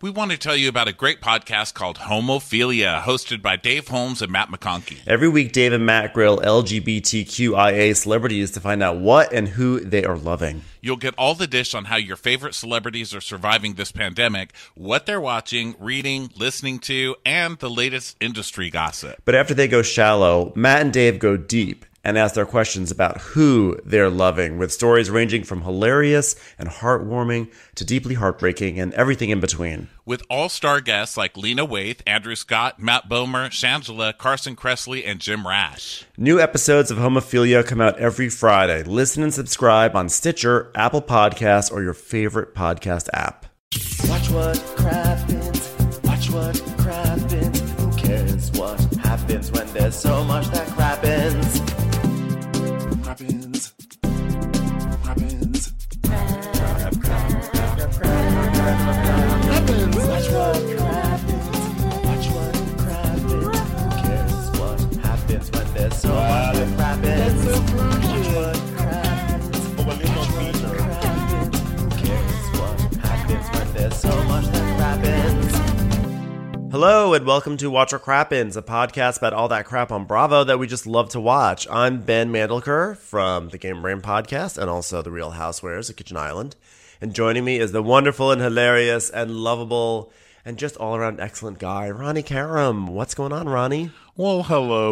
we want to tell you about a great podcast called Homophilia, hosted by Dave Holmes and Matt McConkey. Every week, Dave and Matt grill LGBTQIA celebrities to find out what and who they are loving. You'll get all the dish on how your favorite celebrities are surviving this pandemic, what they're watching, reading, listening to, and the latest industry gossip. But after they go shallow, Matt and Dave go deep and ask their questions about who they're loving, with stories ranging from hilarious and heartwarming to deeply heartbreaking and everything in between. With all-star guests like Lena Waithe, Andrew Scott, Matt Bomer, Shangela, Carson Kressley, and Jim Rash. New episodes of Homophilia come out every Friday. Listen and subscribe on Stitcher, Apple Podcasts, or your favorite podcast app. Watch what crappens, watch what crappens. Who cares what happens when there's so much that crappens? Crappens, crappens, crappens. Watch what crappens, watch what crappens. Who cares what happens when there's so much that crappens? Watch what crappens, watch what crappens. Who cares what happens when there's so much that crappens? Hello and welcome to Watch What Crappens, a podcast about all that crap on Bravo that we just love to watch. I'm Ben Mandelker from the Game Brain podcast and also The Real Housewares of Kitchen Island. And joining me is the wonderful and hilarious and lovable and just all-around excellent guy, Ronnie Karam. What's going on, Ronnie? Well, hello,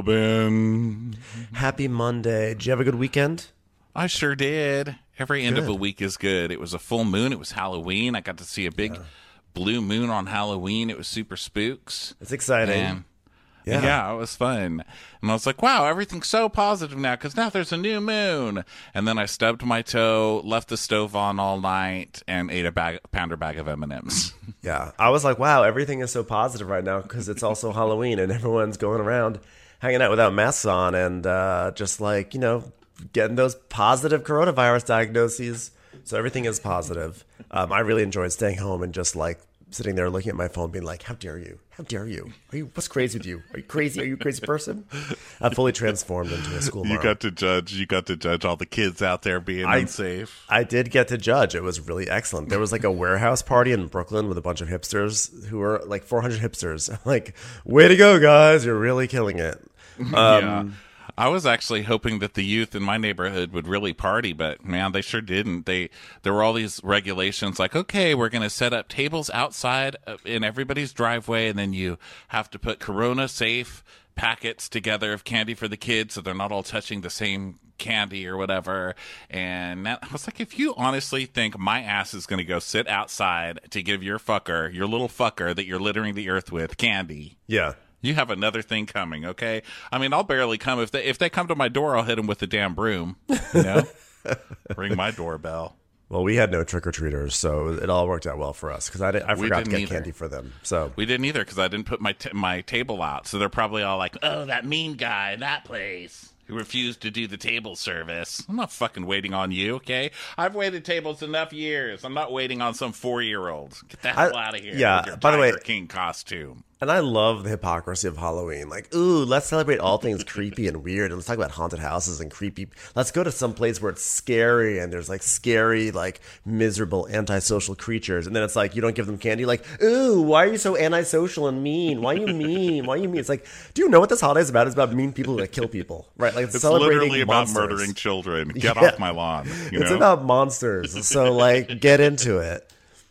Ben. Happy Monday. Did you have a good weekend? I sure did. Every end of a week is good. It was a full moon. It was Halloween. I got to see a big blue moon on Halloween. It was super spooks. It's exciting. And yeah, it was fun. And I was like, wow, everything's so positive now because now there's a new moon. And then I stubbed my toe, left the stove on all night, and ate a pounder bag of M&Ms. Yeah, I was like, wow, everything is so positive right now because it's also Halloween and everyone's going around hanging out without masks on and just like, you know, getting those positive coronavirus diagnoses. So everything is positive. I really enjoyed staying home and just like sitting there looking at my phone being like, how dare you? How dare you? What's crazy with you? Are you crazy? Are you a crazy person? I fully transformed into a school mom. You got to judge all the kids out there being unsafe. I did get to judge. It was really excellent. There was like a warehouse party in Brooklyn with a bunch of hipsters who were like 400 hipsters. Like, way to go, guys. You're really killing it. Yeah. I was actually hoping that the youth in my neighborhood would really party, but man, they sure didn't. There were all these regulations like, okay, we're going to set up tables outside in everybody's driveway, and then you have to put Corona safe packets together of candy for the kids so they're not all touching the same candy or whatever. And I was like, if you honestly think my ass is going to go sit outside to give your little fucker that you're littering the earth with candy. Yeah. You have another thing coming, okay? I mean, I'll barely come. If they come to my door, I'll hit them with the damn broom, you know? Ring my doorbell. Well, we had no trick-or-treaters, so it all worked out well for us because I forgot to get candy for them. So we didn't either because I didn't put my table out. So they're probably all like, oh, that mean guy in that place who refused to do the table service. I'm not fucking waiting on you, okay? I've waited tables enough years. I'm not waiting on some 4-year-old. Get the hell out of here with your by the way, Tiger King costume. And I love the hypocrisy of Halloween. Like, ooh, let's celebrate all things creepy and weird. And let's talk about haunted houses and creepy. Let's go to some place where it's scary and there's like scary, like miserable, antisocial creatures. And then it's like, you don't give them candy. Like, ooh, why are you so antisocial and mean? Why are you mean? Why are you mean? It's like, do you know what this holiday is about? It's about mean people that kill people, right? Like, it's celebrating literally about monsters. murdering children. Get off my lawn. It's about monsters. So, like, get into it.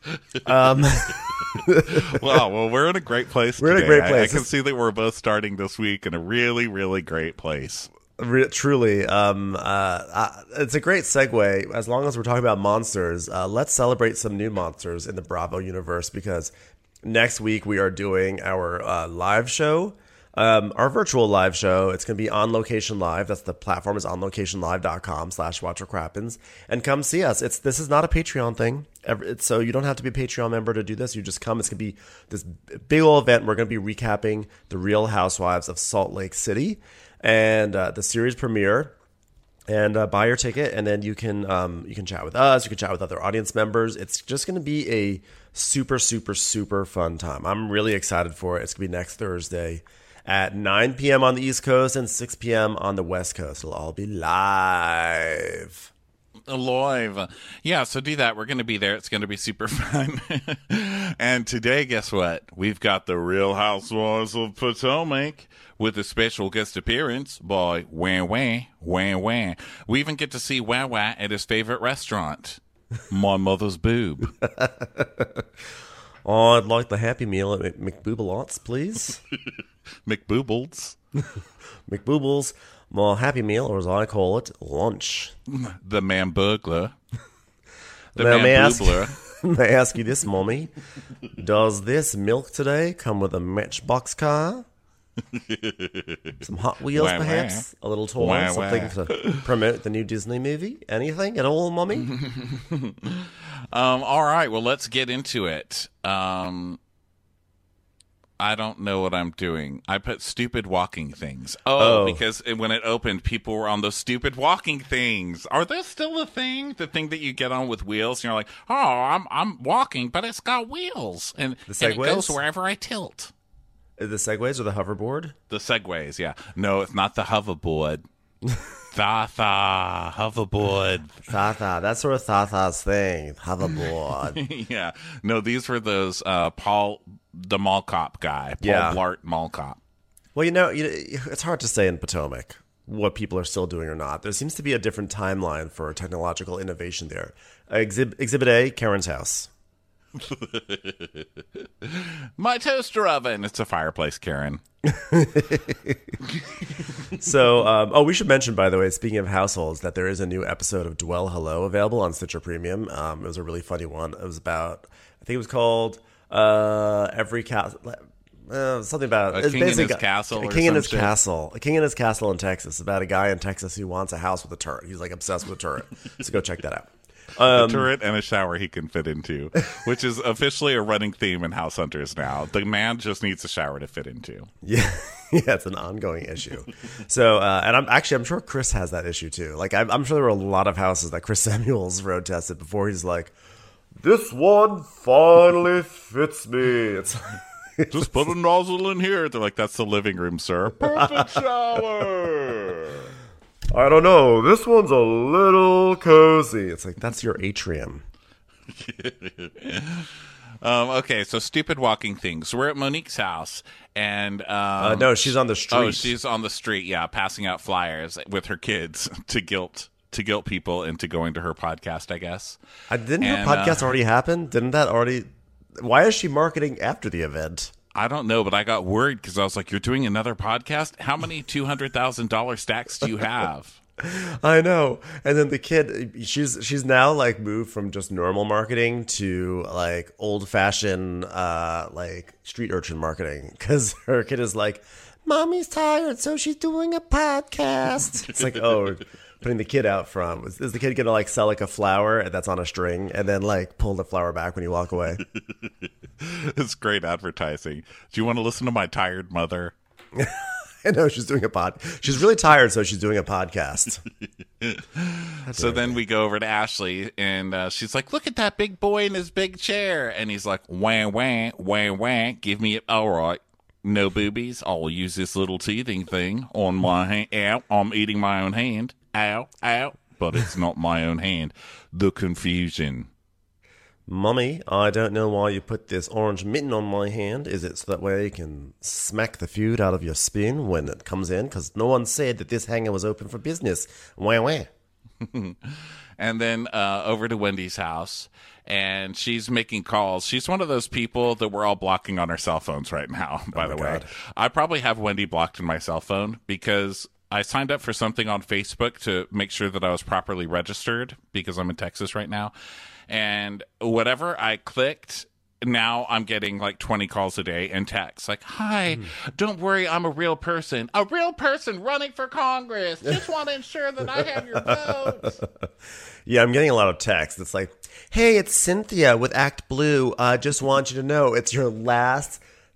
Well, we're in a great place today. We're in a great place. I can see that we're both starting this week in a really, really great place. Truly. It's a great segue. As long as we're talking about monsters, let's celebrate some new monsters in the Bravo universe because next week we are doing our live show. Our virtual live show. It's going to be On Location Live. That's the platform is onlocationlive.com/watchwhatcrappens. And come see us. This is not a Patreon thing. So you don't have to be a Patreon member to do this. You just come. It's going to be this big old event. We're going to be recapping The Real Housewives of Salt Lake City and the series premiere. And buy your ticket, and then you can chat with us. You can chat with other audience members. It's just going to be a super, super, super fun time. I'm really excited for it. It's going to be next Thursday at 9 p.m. on the East Coast and 6 p.m. on the West Coast. It'll all be live. Alive. Yeah, so do that. We're going to be there. It's going to be super fun. And today, guess what? We've got the Real Housewives of Potomac with a special guest appearance by Wah Wah, Wah Wah. We even get to see Wah Wah at his favorite restaurant, My Mother's Boob. Oh, I'd like the Happy Meal at McBoobalot's, please. McBoobles. McBoobles, my Happy Meal, or as I call it, lunch. The Man Burglar. The Now, Man Boobler. may I ask you this, Mommy? Does this milk today come with a Matchbox car? Some Hot Wheels, Wah, perhaps? A little toy, Wah, something wah. to promote the new Disney movie? Anything at all, Mommy? All right, well, let's get into it. I don't know what I'm doing. I put stupid walking things. Oh, because when it opened, people were on those stupid walking things. Are those still a thing? The thing that you get on with wheels, and you're like, oh, I'm walking, but it's got wheels, and it Segways? goes wherever I tilt. The Segways or the hoverboard? The Segways, yeah. No, it's not the hoverboard. Tha hoverboard. Tha-tha. That's sort of Tha-tha's thing. Hoverboard. Yeah. No, these were those Paul, the mall cop guy. Paul Yeah. Blart Mall Cop. Well, it's hard to say in Potomac what people are still doing or not. There seems to be a different timeline for technological innovation there. Exhibit A, Karen's house. My toaster oven. It's a fireplace, Karen. So, we should mention, by the way, speaking of households, that there is a new episode of Dwell Hello available on Stitcher Premium. It was a really funny one. It was about, I think it was called Every Castle. Something about A King in His Castle A or King in some His shit. Castle. A King in His Castle in Texas. About a guy in Texas who wants a house with a turret. He's like obsessed with a turret. So go check that out. A turret and a shower he can fit into, which is officially a running theme in House Hunters now. The man just needs a shower to fit into. Yeah, yeah, it's an ongoing issue. So, and I'm sure Chris has that issue too. Like, I'm sure there were a lot of houses that Chris Samuels road tested before he's like, this one finally fits me. It's Just put a nozzle in here. They're like, that's the living room, sir. Perfect shower. I don't know. This one's a little cozy. It's like, that's your atrium. Okay, so stupid walking things. We're at Monique's house, and No, she's on the street. oh, she's on the street, yeah, passing out flyers with her kids to guilt people into going to her podcast, I guess. Didn't her and, podcast already happen? Didn't that already? Why is she marketing after the event? I don't know, but I got worried because I was like, "You're doing another podcast? How many $200,000 stacks do you have?" I know. And then the kid, she's now like moved from just normal marketing to like old fashioned like street urchin marketing, because her kid is like, "Mommy's tired, so she's doing a podcast." It's like, oh, putting the kid out front. Is the kid gonna like sell like a flower that's on a string and then like pull the flower back when you walk away? It's great advertising. Do you want to listen to my tired mother? I know she's doing a She's really tired, so she's doing a podcast. So then we go over to Ashley, and she's like, "Look at that big boy in his big chair," and he's like, "Wah wah wah wah, give me it." All right, no boobies. I'll use this little teething thing on my hand. Ow, I'm eating my own hand. Ow, ow, but it's not my own hand. The confusion. Mummy, I don't know why you put this orange mitten on my hand. Is it so that way you can smack the food out of your spoon when it comes in? Because no one said that this hanger was open for business. Wah, wah. And then over to Wendy's house, and she's making calls. She's one of those people that we're all blocking on our cell phones right now, by the way. God. I probably have Wendy blocked in my cell phone because I signed up for something on Facebook to make sure that I was properly registered because I'm in Texas right now. And whatever I clicked, now I'm getting like 20 calls a day and texts like, "Hi, don't worry, I'm a real person running for Congress. Just want to ensure that I have your vote." Yeah, I'm getting a lot of texts. It's like, hey, it's Cynthia with Act Blue. I just want you to know it's your last.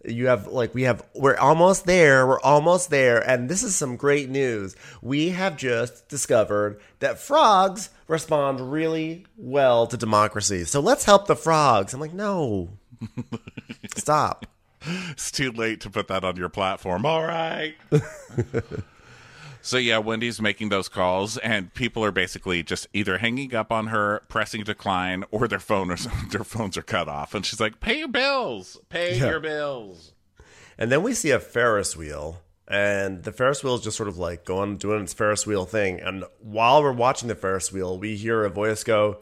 We're almost there. And this is some great news. We have just discovered that frogs respond really well to democracy. So let's help the frogs. I'm like, no, stop. It's too late to put that on your platform. All right. So yeah, Wendy's making those calls, and people are basically just either hanging up on her, pressing decline, or their phones are cut off. And she's like, "Pay your bills, pay your bills." And then we see a Ferris wheel, and the Ferris wheel is just sort of like doing its Ferris wheel thing. And while we're watching the Ferris wheel, we hear a voice go,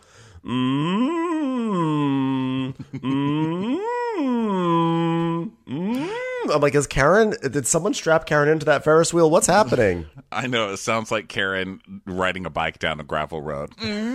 "Mmm, mmm, mmm." I'm like, did someone strap Karen into that Ferris wheel? What's happening? I know, it sounds like Karen riding a bike down a gravel road.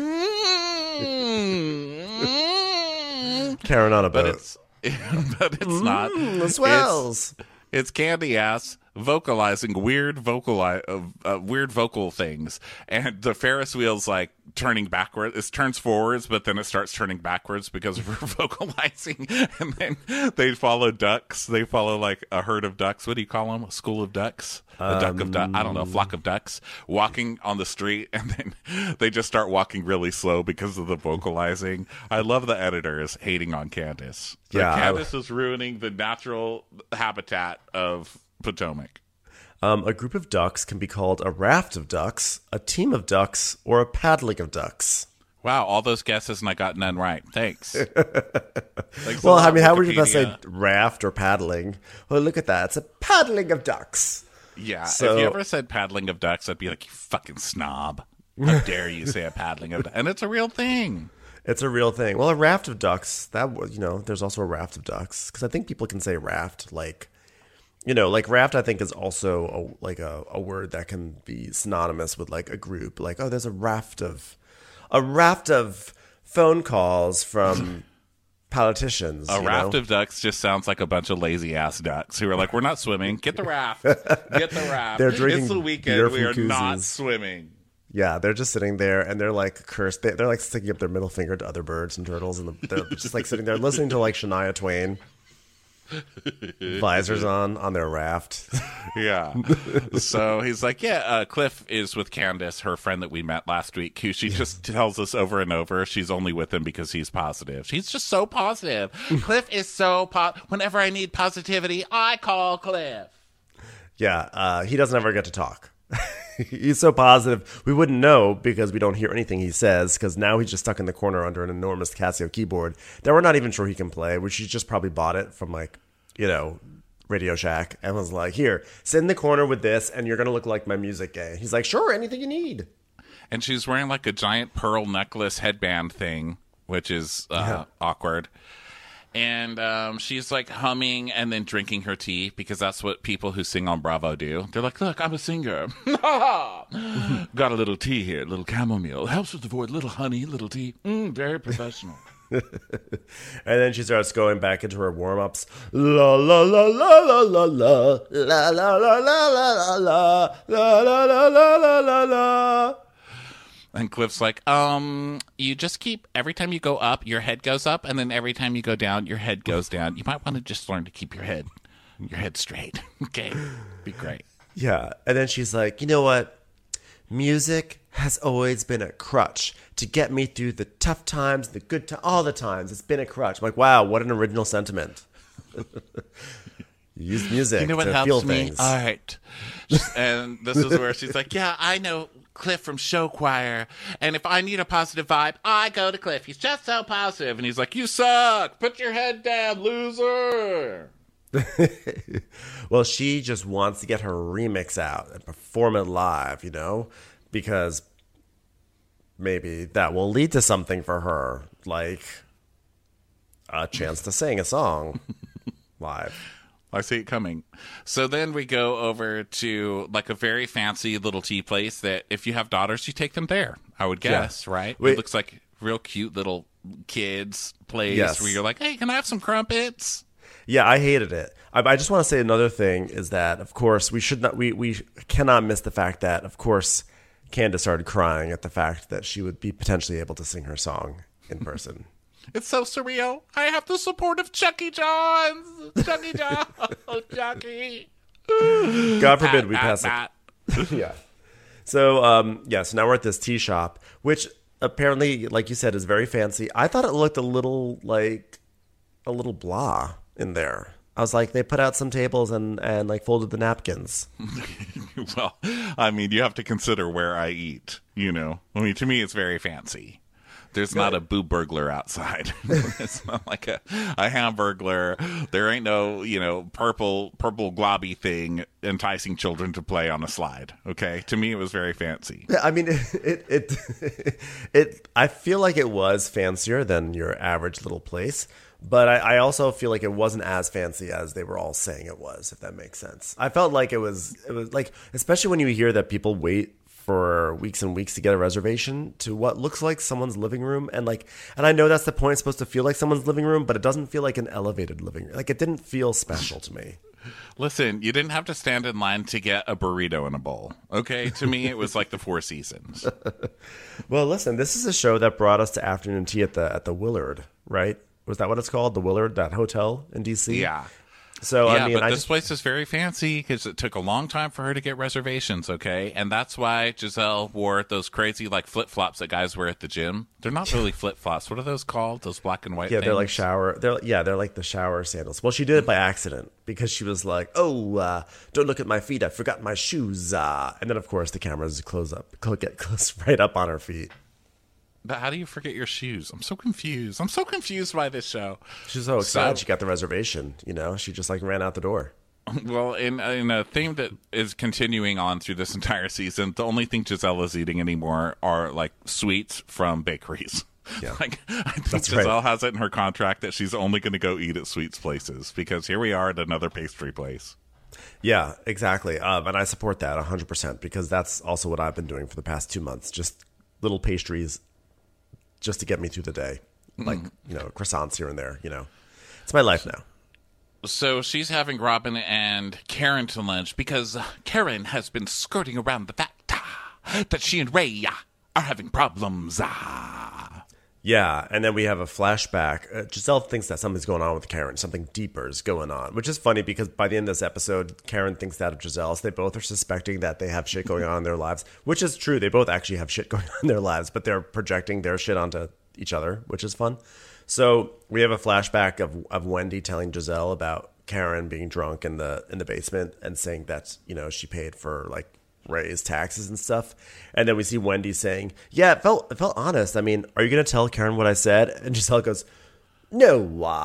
Karen on a boat. But it's not. The swells. It's Candy Ass vocalizing weird vocal things, and the Ferris wheel's like turning backwards. It turns forwards, but then it starts turning backwards because of her vocalizing. And then they follow ducks. They follow like a herd of ducks. What do you call them? A school of ducks? A duck of I don't know, a flock of ducks walking on the street, and then they just start walking really slow because of the vocalizing. I love the editors hating on Candace. Yeah, Candace is ruining the natural habitat of Potomac. A group of ducks can be called a raft of ducks, a team of ducks, or a paddling of ducks. Wow, all those guesses and I got none right. Thanks. Thanks Well, a lot, I mean, how would you best say Wikipedia. raft or paddling? Well, look at that. It's a paddling of ducks. Yeah, So- if you ever said paddling of ducks, I'd be like, you fucking snob. How dare you say a paddling of ducks? And it's a real thing. It's a real thing. Well, a raft of ducks, that was, there's also a raft of ducks. Because I think people can say raft like raft I think is also a word that can be synonymous with like a group. Like, oh, there's a raft of phone calls from politicians. A raft of ducks just sounds like a bunch of lazy ass ducks who are like, we're not swimming. Get the raft. Get the raft. They're drinking It's the beer weekend. We are from not koozies. swimming. Yeah, they're just sitting there and they're like cursed. They're like sticking up their middle finger to other birds and turtles, and they're just like sitting there listening to like Shania Twain. Visors on their raft. Yeah. So he's like, Cliff is with Candace, her friend that we met last week, who she just tells us over and over she's only with him because he's positive. She's just so positive. Cliff is so whenever I need positivity, I call Cliff. Yeah, he doesn't ever get to talk. He's so positive. We wouldn't know because we don't hear anything he says, because now he's just stuck in the corner under an enormous Casio keyboard that we're not even sure he can play, which he just probably bought it from Radio Shack and was like, here, sit in the corner with this and you're going to look like my music gay. He's like, sure, anything you need. And she's wearing like a giant pearl necklace headband thing, which is awkward. And she's like humming and then drinking her tea, because that's what people who sing on Bravo do. They're like, look, I'm a singer. Got a little tea here, a little chamomile. Helps with the voice, little honey, little tea. Very professional. And then she starts going back into her warm-ups. La la la la la la la la la la la la la la la la la la la la. And Cliff's like, you just keep, every time you go up, your head goes up, and then every time you go down, your head goes down. You might want to just learn to keep your head straight. Okay, be great. Yeah, and then she's like, you know what? Music has always been a crutch to get me through the tough times, the good times, all the times. It's been a crutch. I'm like, wow, what an original sentiment. Use music You know what to helps feel me? things. Art. And this is where she's like, yeah, I know Cliff from show choir, and if I need a positive vibe, I go to Cliff. He's just so positive. And he's like, you suck. Put your head down, loser. Well, she just wants to get her remix out and perform it live, because maybe that will lead to something for her, like a chance to sing a song live. I see it coming. So then we go over to like a very fancy little tea place that if you have daughters, you take them there, I would guess, right? Wait. It looks like real cute little kids place Yes. where you're like, hey, can I have some crumpets? Yeah, I hated it. I just want to say another thing is that, of course, we cannot miss the fact that, of course, Candace started crying at the fact that she would be potentially able to sing her song in person. It's so surreal. I have the support of Chucky Johns. Chucky John. Oh, Chucky. God forbid we pass Pat. it. Yeah. So, so now we're at this tea shop, which apparently, like you said, is very fancy. I thought it looked a little blah in there. I was like, they put out some tables and like folded the napkins. Well, I mean, you have to consider where I eat, you know. I mean, to me, it's very fancy. There's not a boob burglar outside. It's not like a hamburglar. There ain't no, you know, purple globby thing enticing children to play on a slide. Okay, to me, it was very fancy. Yeah, I mean, I feel like it was fancier than your average little place, but I also feel like it wasn't as fancy as they were all saying it was. If that makes sense, I felt like it was like, especially when you hear that people wait for weeks and weeks to get a reservation to what looks like someone's living room. And I know that's the point. It's supposed to feel like someone's living room, but it doesn't feel like an elevated living room. Like, it didn't feel special to me. Listen, you didn't have to stand in line to get a burrito in a bowl. Okay. To me, it was like the Four Seasons. Well, listen, this is a show that brought us to afternoon tea at the Willard, right? Was that what it's called? The Willard, that hotel in DC? Yeah. So, yeah, I mean, but this place is very fancy because it took a long time for her to get reservations, okay? And that's why Giselle wore those crazy, like, flip-flops that guys wear at the gym. They're not really flip-flops. What are those called? Those black and white things? They're like they're like the shower sandals. Well, she did it by accident because she was like, oh, don't look at my feet. I forgot my shoes. And then, of course, the cameras get close right up on her feet. But how do you forget your shoes? I'm so confused. I'm so confused by this show. She's so excited she got the reservation, you know? She just, like, ran out the door. Well, in a theme that is continuing on through this entire season, the only thing Giselle is eating anymore are, like, sweets from bakeries. Yeah. Like, I think Giselle has it in her contract that she's only going to go eat at sweets places because here we are at another pastry place. Yeah, exactly. And I support that 100% because that's also what I've been doing for the past 2 months. Just little pastries just to get me through the day. Like, you know, croissants here and there, you know. It's my life now. So she's having Robin and Karen to lunch because Karen has been skirting around the fact that she and Ray are having problems. Yeah, and then we have a flashback. Giselle thinks that something's going on with Karen. Something deeper is going on, which is funny because by the end of this episode, Karen thinks that of Giselle. So they both are suspecting that they have shit going on in their lives, which is true. They both actually have shit going on in their lives, but they're projecting their shit onto each other, which is fun. So we have a flashback of Wendy telling Giselle about Karen being drunk in the basement and saying that, you know, she paid for, like, Ray's taxes and stuff. And then we see Wendy saying, yeah, it felt honest. I mean, are you going to tell Karen what I said? And Giselle goes, no.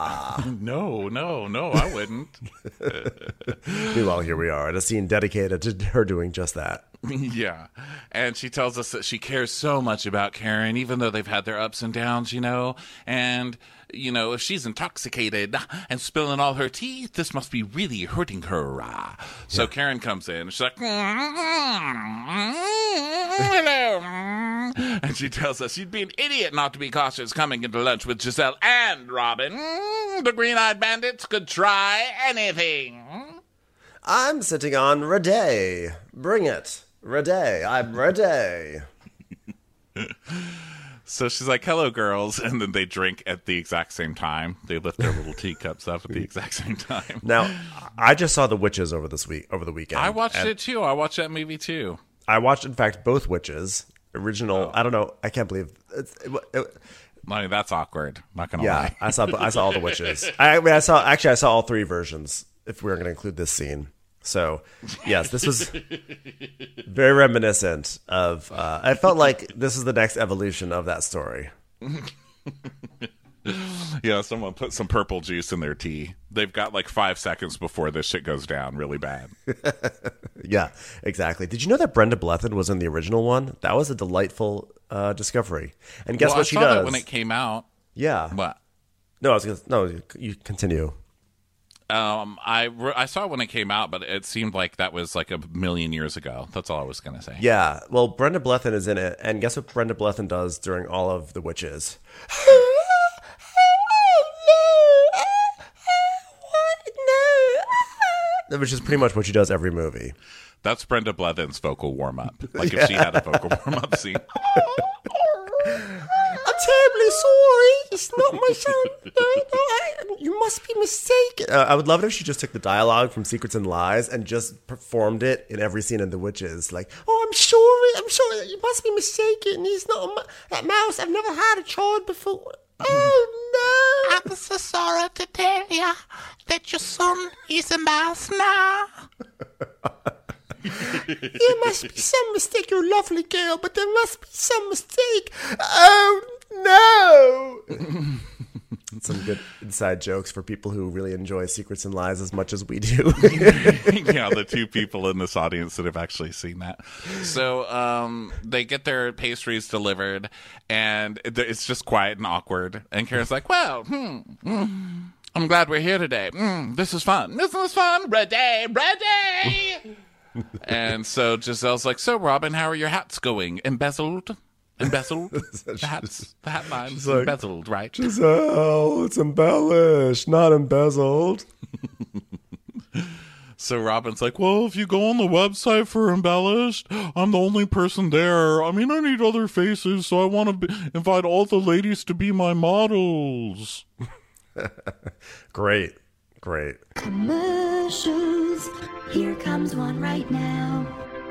No, I wouldn't. Meanwhile, here we are at a scene dedicated to her doing just that. Yeah. And she tells us that she cares so much about Karen, even though they've had their ups and downs, you know. And, you know, if she's intoxicated and spilling all her tea, this must be really hurting her. So Karen comes in and she's like, hello. And she tells us you'd be an idiot not to be cautious coming into lunch with Giselle and Robin. The Green-Eyed Bandits could try anything. I'm sitting on Raday. Bring it. Raday. I'm Raday. So she's like, hello, girls. And then they drink at the exact same time. They lift their little teacups up at the exact same time. Now, I just saw The Witches over the weekend. I watched it, too. I watched that movie, too. I watched, in fact, both Witches. Original. I don't know. I can't believe it. I mean, that's awkward. Not going to lie. I saw all the Witches. I saw all three versions, if we were going to include this scene. So, yes, this was very reminiscent of... I felt like this is the next evolution of that story. Yeah, someone put some purple juice in their tea. They've got like 5 seconds before this shit goes down really bad. Yeah, exactly. Did you know that Brenda Blethyn was in the original one? That was a delightful discovery. And guess what she does? That when it came out. Yeah. What? No, you continue. I saw it when it came out, but it seemed like that was like a million years ago. That's all I was going to say. Yeah. Well, Brenda Blethyn is in it. And guess what Brenda Blethyn does during all of The Witches? Which is pretty much what she does every movie. That's Brenda Blethyn's vocal warm-up. Like if she had a vocal warm-up scene. I'm terribly sorry. It's not my son. You must be mistaken. I would love it if she just took the dialogue from Secrets and Lies and just performed it in every scene in The Witches. Like, oh, I'm sorry. You must be mistaken. He's not that mouse. I've never had a child before. Oh, no. I'm so sorry to tell you that your son is a mouse now. There must be some mistake, you lovely girl, but there must be some mistake. Oh, no! Some good inside jokes for people who really enjoy Secrets and Lies as much as we do. Yeah, the two people in this audience that have actually seen that. So they get their pastries delivered, and it's just quiet and awkward. And Karen's like, well, I'm glad we're here today. This is fun. This is fun. Ready. And so Giselle's like, so Robin, how are your hats going? Embezzled? The hat line's like, embezzled, right? Giselle, it's embellished, not embezzled. So Robin's like, well, if you go on the website for embellished, I'm the only person there. I mean, I need other faces, so I want to invite all the ladies to be my models. Great. Commercials. Here comes one right now.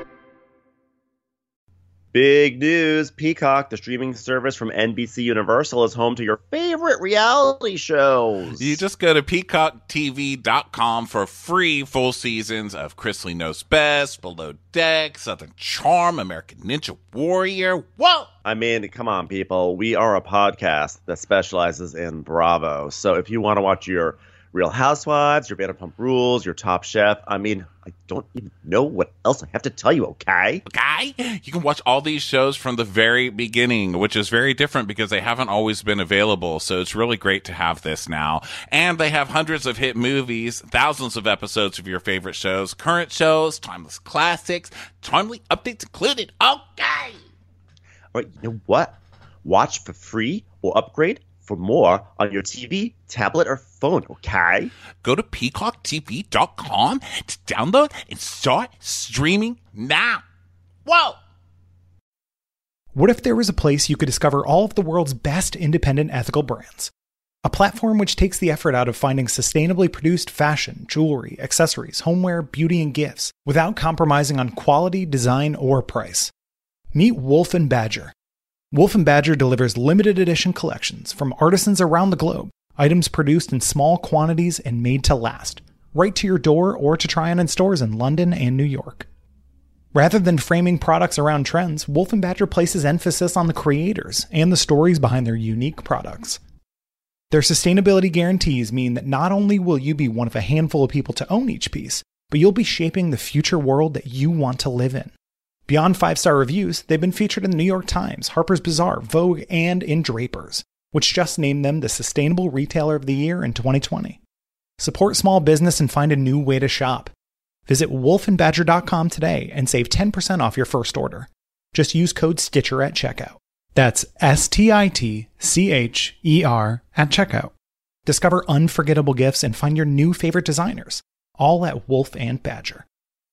Big news. Peacock, the streaming service from NBC Universal, is home to your favorite reality shows. You just go to peacocktv.com for free full seasons of Chrisley Knows Best, Below Deck, Southern Charm, American Ninja Warrior. Whoa! I mean, come on, people. We are a podcast that specializes in Bravo. So if you want to watch your Real Housewives, your Vanderpump Rules, your Top Chef, I mean, I don't even know what else I have to tell you, okay? Okay? You can watch all these shows from the very beginning, which is very different because they haven't always been available. So it's really great to have this now. And they have hundreds of hit movies, thousands of episodes of your favorite shows, current shows, timeless classics, timely updates included. Okay! All right, you know what? Watch for free or upgrade for more on your TV, tablet, or phone, okay? Go to peacocktv.com to download and start streaming now. Whoa! What if there was a place you could discover all of the world's best independent ethical brands? A platform which takes the effort out of finding sustainably produced fashion, jewelry, accessories, homeware, beauty, and gifts without compromising on quality, design, or price. Meet Wolf & Badger. Wolf & Badger delivers limited edition collections from artisans around the globe, items produced in small quantities and made to last, right to your door or to try on in stores in London and New York. Rather than framing products around trends, Wolf & Badger places emphasis on the creators and the stories behind their unique products. Their sustainability guarantees mean that not only will you be one of a handful of people to own each piece, but you'll be shaping the future world that you want to live in. Beyond 5-star reviews, they've been featured in the New York Times, Harper's Bazaar, Vogue, and in Drapers, which just named them the Sustainable Retailer of the Year in 2020. Support small business and find a new way to shop. Visit wolfandbadger.com today and save 10% off your first order. Just use code STITCHER at checkout. That's STITCHER at checkout. Discover unforgettable gifts and find your new favorite designers, all at Wolf & Badger.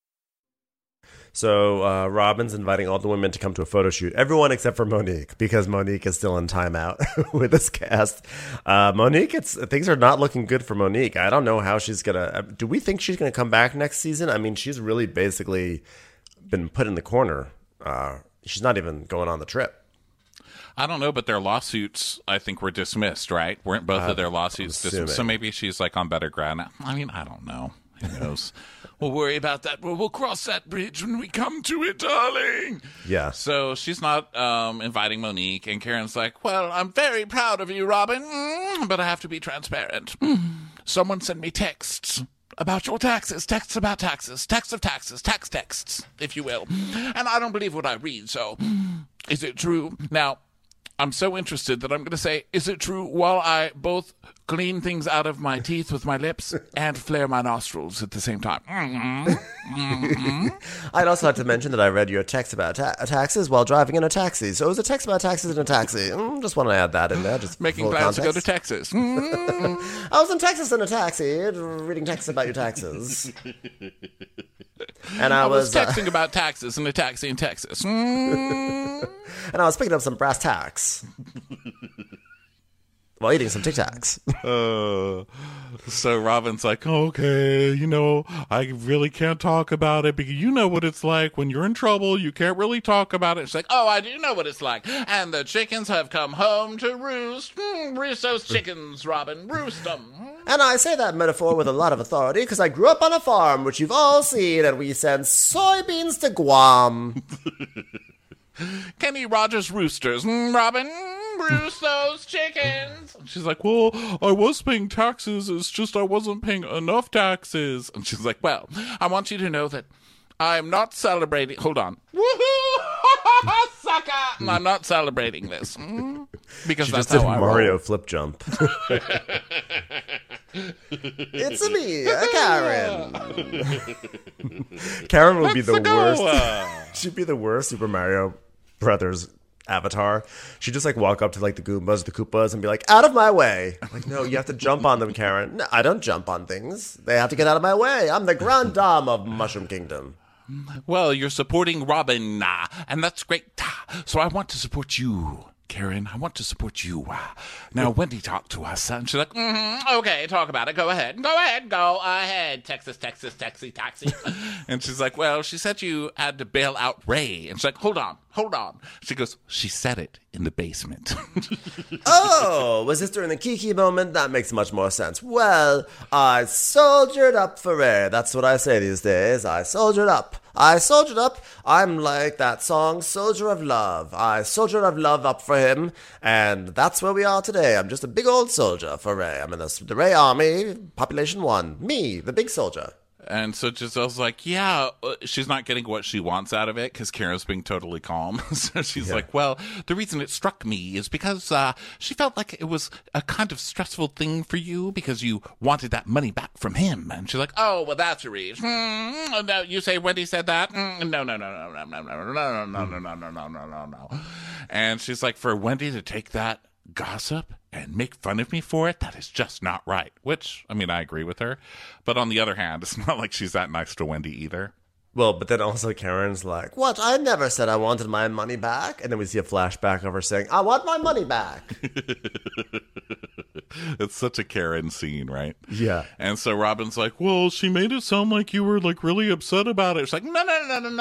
So Robin's inviting all the women to come to a photo shoot. Everyone except for Monique, because Monique is still in timeout with this cast. Monique, things are not looking good for Monique. I don't know how she's going to... Do we think she's going to come back next season? I mean, she's really basically been put in the corner. She's not even going on the trip. I don't know, but their lawsuits, I think, were dismissed, right? Weren't both of their lawsuits dismissed? So maybe she's like on better ground. I mean, I don't know. Who knows? We'll worry about that. We'll cross that bridge when we come to it, darling. Yeah. So she's not inviting Monique, and Karen's like, well, I'm very proud of you, Robin, but I have to be transparent. Someone sent me texts about your taxes, texts about taxes, texts of taxes, tax texts, if you will. And I don't believe what I read, so is it true? Now, I'm so interested that I'm going to say, is it true while I both clean things out of my teeth with my lips and flare my nostrils at the same time? I'd also like to mention that I read your text about taxes while driving in a taxi. So it was a text about taxes in a taxi. Just want to add that in there. Just making plans to go to Texas. I was in Texas in a taxi reading texts about your taxes. And I was texting about taxes in a taxi in Texas. And I was picking up some brass tacks. while eating some Tic Tacs. So Robin's like, okay, I really can't talk about it because you know what it's like when you're in trouble. You can't really talk about it. She's like, oh, I do know what it's like. And the chickens have come home to roost. Roost those chickens, Robin. Roost them. And I say that metaphor with a lot of authority because I grew up on a farm, which you've all seen, and we send soybeans to Guam. Kenny Rogers Roosters. Robin, roost those chickens. She's like, well, I was paying taxes. It's just I wasn't paying enough taxes. And she's like, well, I want you to know that I'm not celebrating. Hold on. Woohoo! Sucker! I'm not celebrating this. Because She that's just did how I Mario roll. flip jump. It's me, Karen. Karen would be the worst. She'd be the worst Super Mario Brothers avatar. She'd just like walk up to like the Goombas, the Koopas, and be like, out of my way. Like, no, you have to jump on them, Karen. No, I don't jump on things. They have to get out of my way. I'm the Grand Dame of Mushroom Kingdom. Well, you're supporting Robin, and that's great. So I want to support you, Karen. I want to support you. Now, Wendy talked to us, and she's like, okay, talk about it. Go ahead. Go ahead. Texas, taxi. And she's like, well, she said you had to bail out Ray. And she's like, hold on. She goes, she said it in the basement. Oh, was this during the Kiki moment? That makes much more sense. Well, I soldiered up for Ray. That's what I say these days. I soldiered up. I'm like that song, Soldier of Love. I soldier of love up for him, and that's where we are today. I'm just a big old soldier for Ray. I'm in the Ray Army, population 1. Me, the big soldier. And so Giselle's like, yeah, she's not getting what she wants out of it because Karen's being totally calm. So she's like, well, the reason it struck me is because she felt like it was a kind of stressful thing for you because you wanted that money back from him. And she's like, oh, well, that's a reason. No, you say Wendy said that? No. And she's like, for Wendy to take that gossip and make fun of me for it, that is just not right. Which, I mean, I agree with her. But on the other hand, it's not like she's that nice to Wendy either. Well, but then also Karen's like, what? I never said I wanted my money back. And then we see a flashback of her saying, I want my money back. It's such a Karen scene, right? Yeah. And so Robin's like, well, she made it sound like you were like really upset about it. It's like, no.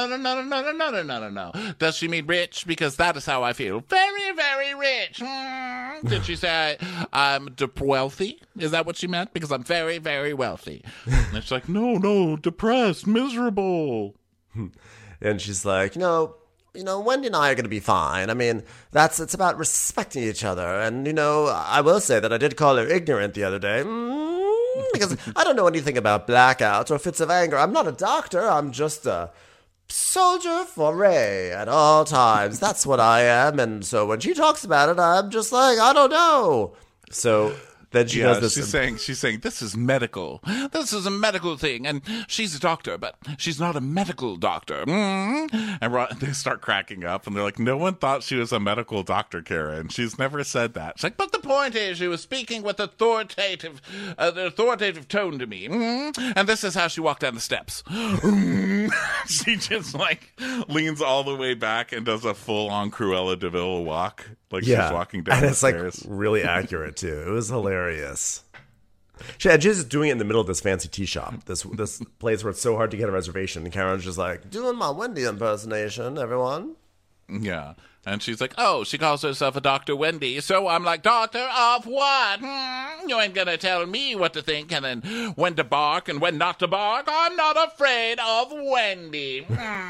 Does she mean rich? Because that is how I feel. Very, very rich. Did she say I'm wealthy? Is that what she meant? Because I'm very, very wealthy. And it's like, no, depressed, miserable. And she's like, Wendy and I are going to be fine. I mean, it's about respecting each other. And, I will say that I did call her ignorant the other day. Because I don't know anything about blackouts or fits of anger. I'm not a doctor. I'm just a soldier for Ray at all times. That's what I am. And so when she talks about it, I'm just like, I don't know. So then she does this. She's saying this is medical. This is a medical thing, and she's a doctor, but she's not a medical doctor. And they start cracking up, and they're like, no one thought she was a medical doctor, Karen. She's never said that. She's like, but the point is, she was speaking with authoritative tone to me, and this is how she walked down the steps. She just like leans all the way back and does a full-on Cruella de Vil walk, like she's walking down the stairs. And it's like really accurate too. It was hilarious. She's just doing it in the middle of this fancy tea shop, this place where it's so hard to get a reservation. And Karen's just like, doing my Wendy impersonation, everyone. Yeah. And she's like, oh, she calls herself a Dr. Wendy. So I'm like, doctor of what? You ain't gonna tell me what to think and then when to bark and when not to bark. I'm not afraid of Wendy.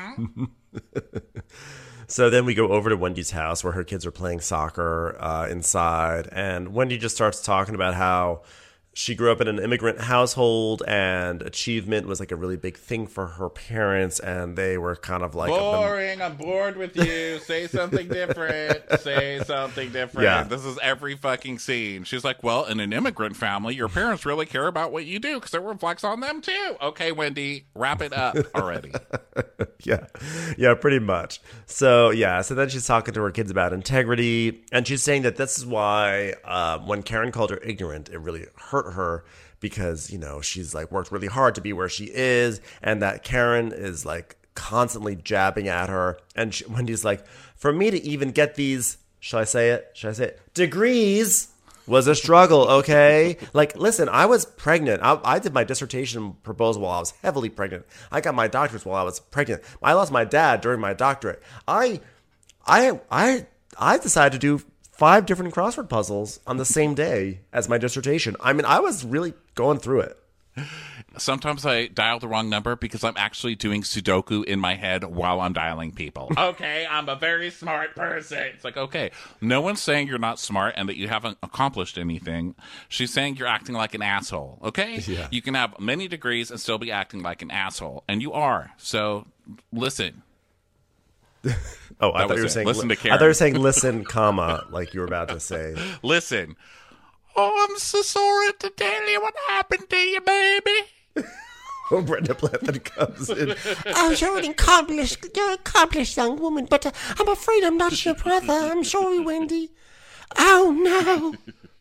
So then we go over to Wendy's house where her kids are playing soccer inside. And Wendy just starts talking about how she grew up in an immigrant household and achievement was like a really big thing for her parents. And they were kind of like... Boring. I'm bored with you. Say something different. Yeah. This is every fucking scene. She's like, well, in an immigrant family, your parents really care about what you do because it reflects on them too. Okay, Wendy, wrap it up already. Yeah, pretty much. So then she's talking to her kids about integrity. And she's saying that this is why when Karen called her ignorant, it really hurt her because, she's like worked really hard to be where she is, and that Karen is like constantly jabbing at her. And Wendy's like, for me to even get these, shall I say it? Degrees. was a struggle, okay? Like, listen, I was pregnant. I did my dissertation proposal while I was heavily pregnant. I got my doctorate while I was pregnant. I lost my dad during my doctorate. I decided to do 5 different crossword puzzles on the same day as my dissertation. I mean, I was really going through it. Sometimes I dial the wrong number because I'm actually doing Sudoku in my head while I'm dialing people. Okay, I'm a very smart person. It's like, okay, no one's saying you're not smart and that you haven't accomplished anything. She's saying you're acting like an asshole, okay? Yeah. You can have many degrees and still be acting like an asshole, and you are. So, listen. Oh, I That thought you were was it. saying Listen to I Karen. thought you were saying listen, comma, like you were about to say. Listen. Oh, I'm so sorry to tell you what happened to you, baby. Oh, Brenda Blethyn comes in. Oh, you're an accomplished young woman, but I'm afraid I'm not your brother. I'm sorry, Wendy. Oh,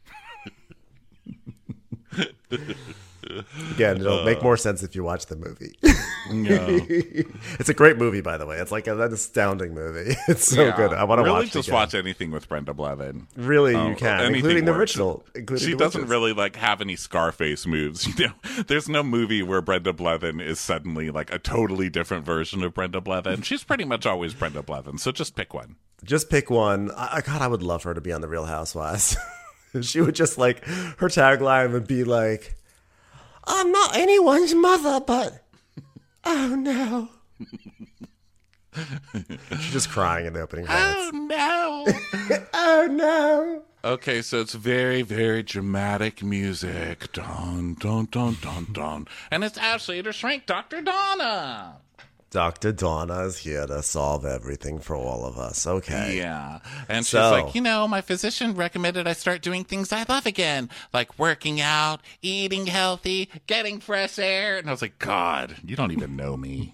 no. Again, it'll make more sense if you watch the movie. No. It's a great movie, by the way. It's like an astounding movie. It's so good. I want to really watch it just again. watch anything with Brenda Blethyn. Really, you can, anything including the works. original. Including She the doesn't witches. really like have any Scarface moves. You know, there's no movie where Brenda Blethyn is suddenly like a totally different version of Brenda Blethyn. She's pretty much always Brenda Blethyn. So just pick one. Just pick one. God, I would love her to be on The Real Housewives. She would just like, her tagline would be like, I'm not anyone's mother, but... Oh, no. she's just crying in the opening credits. no. Oh, no. Okay, so it's very, very dramatic music. Dun, dun, dun, dun, dun. And it's Ashley to Shrink Dr. Donna. Dr. Donna is here to solve everything for all of us. Okay. Yeah. And she's So- like, my physician recommended I start doing things I love again, like working out, eating healthy, getting fresh air. And I was like, God, you don't even know me.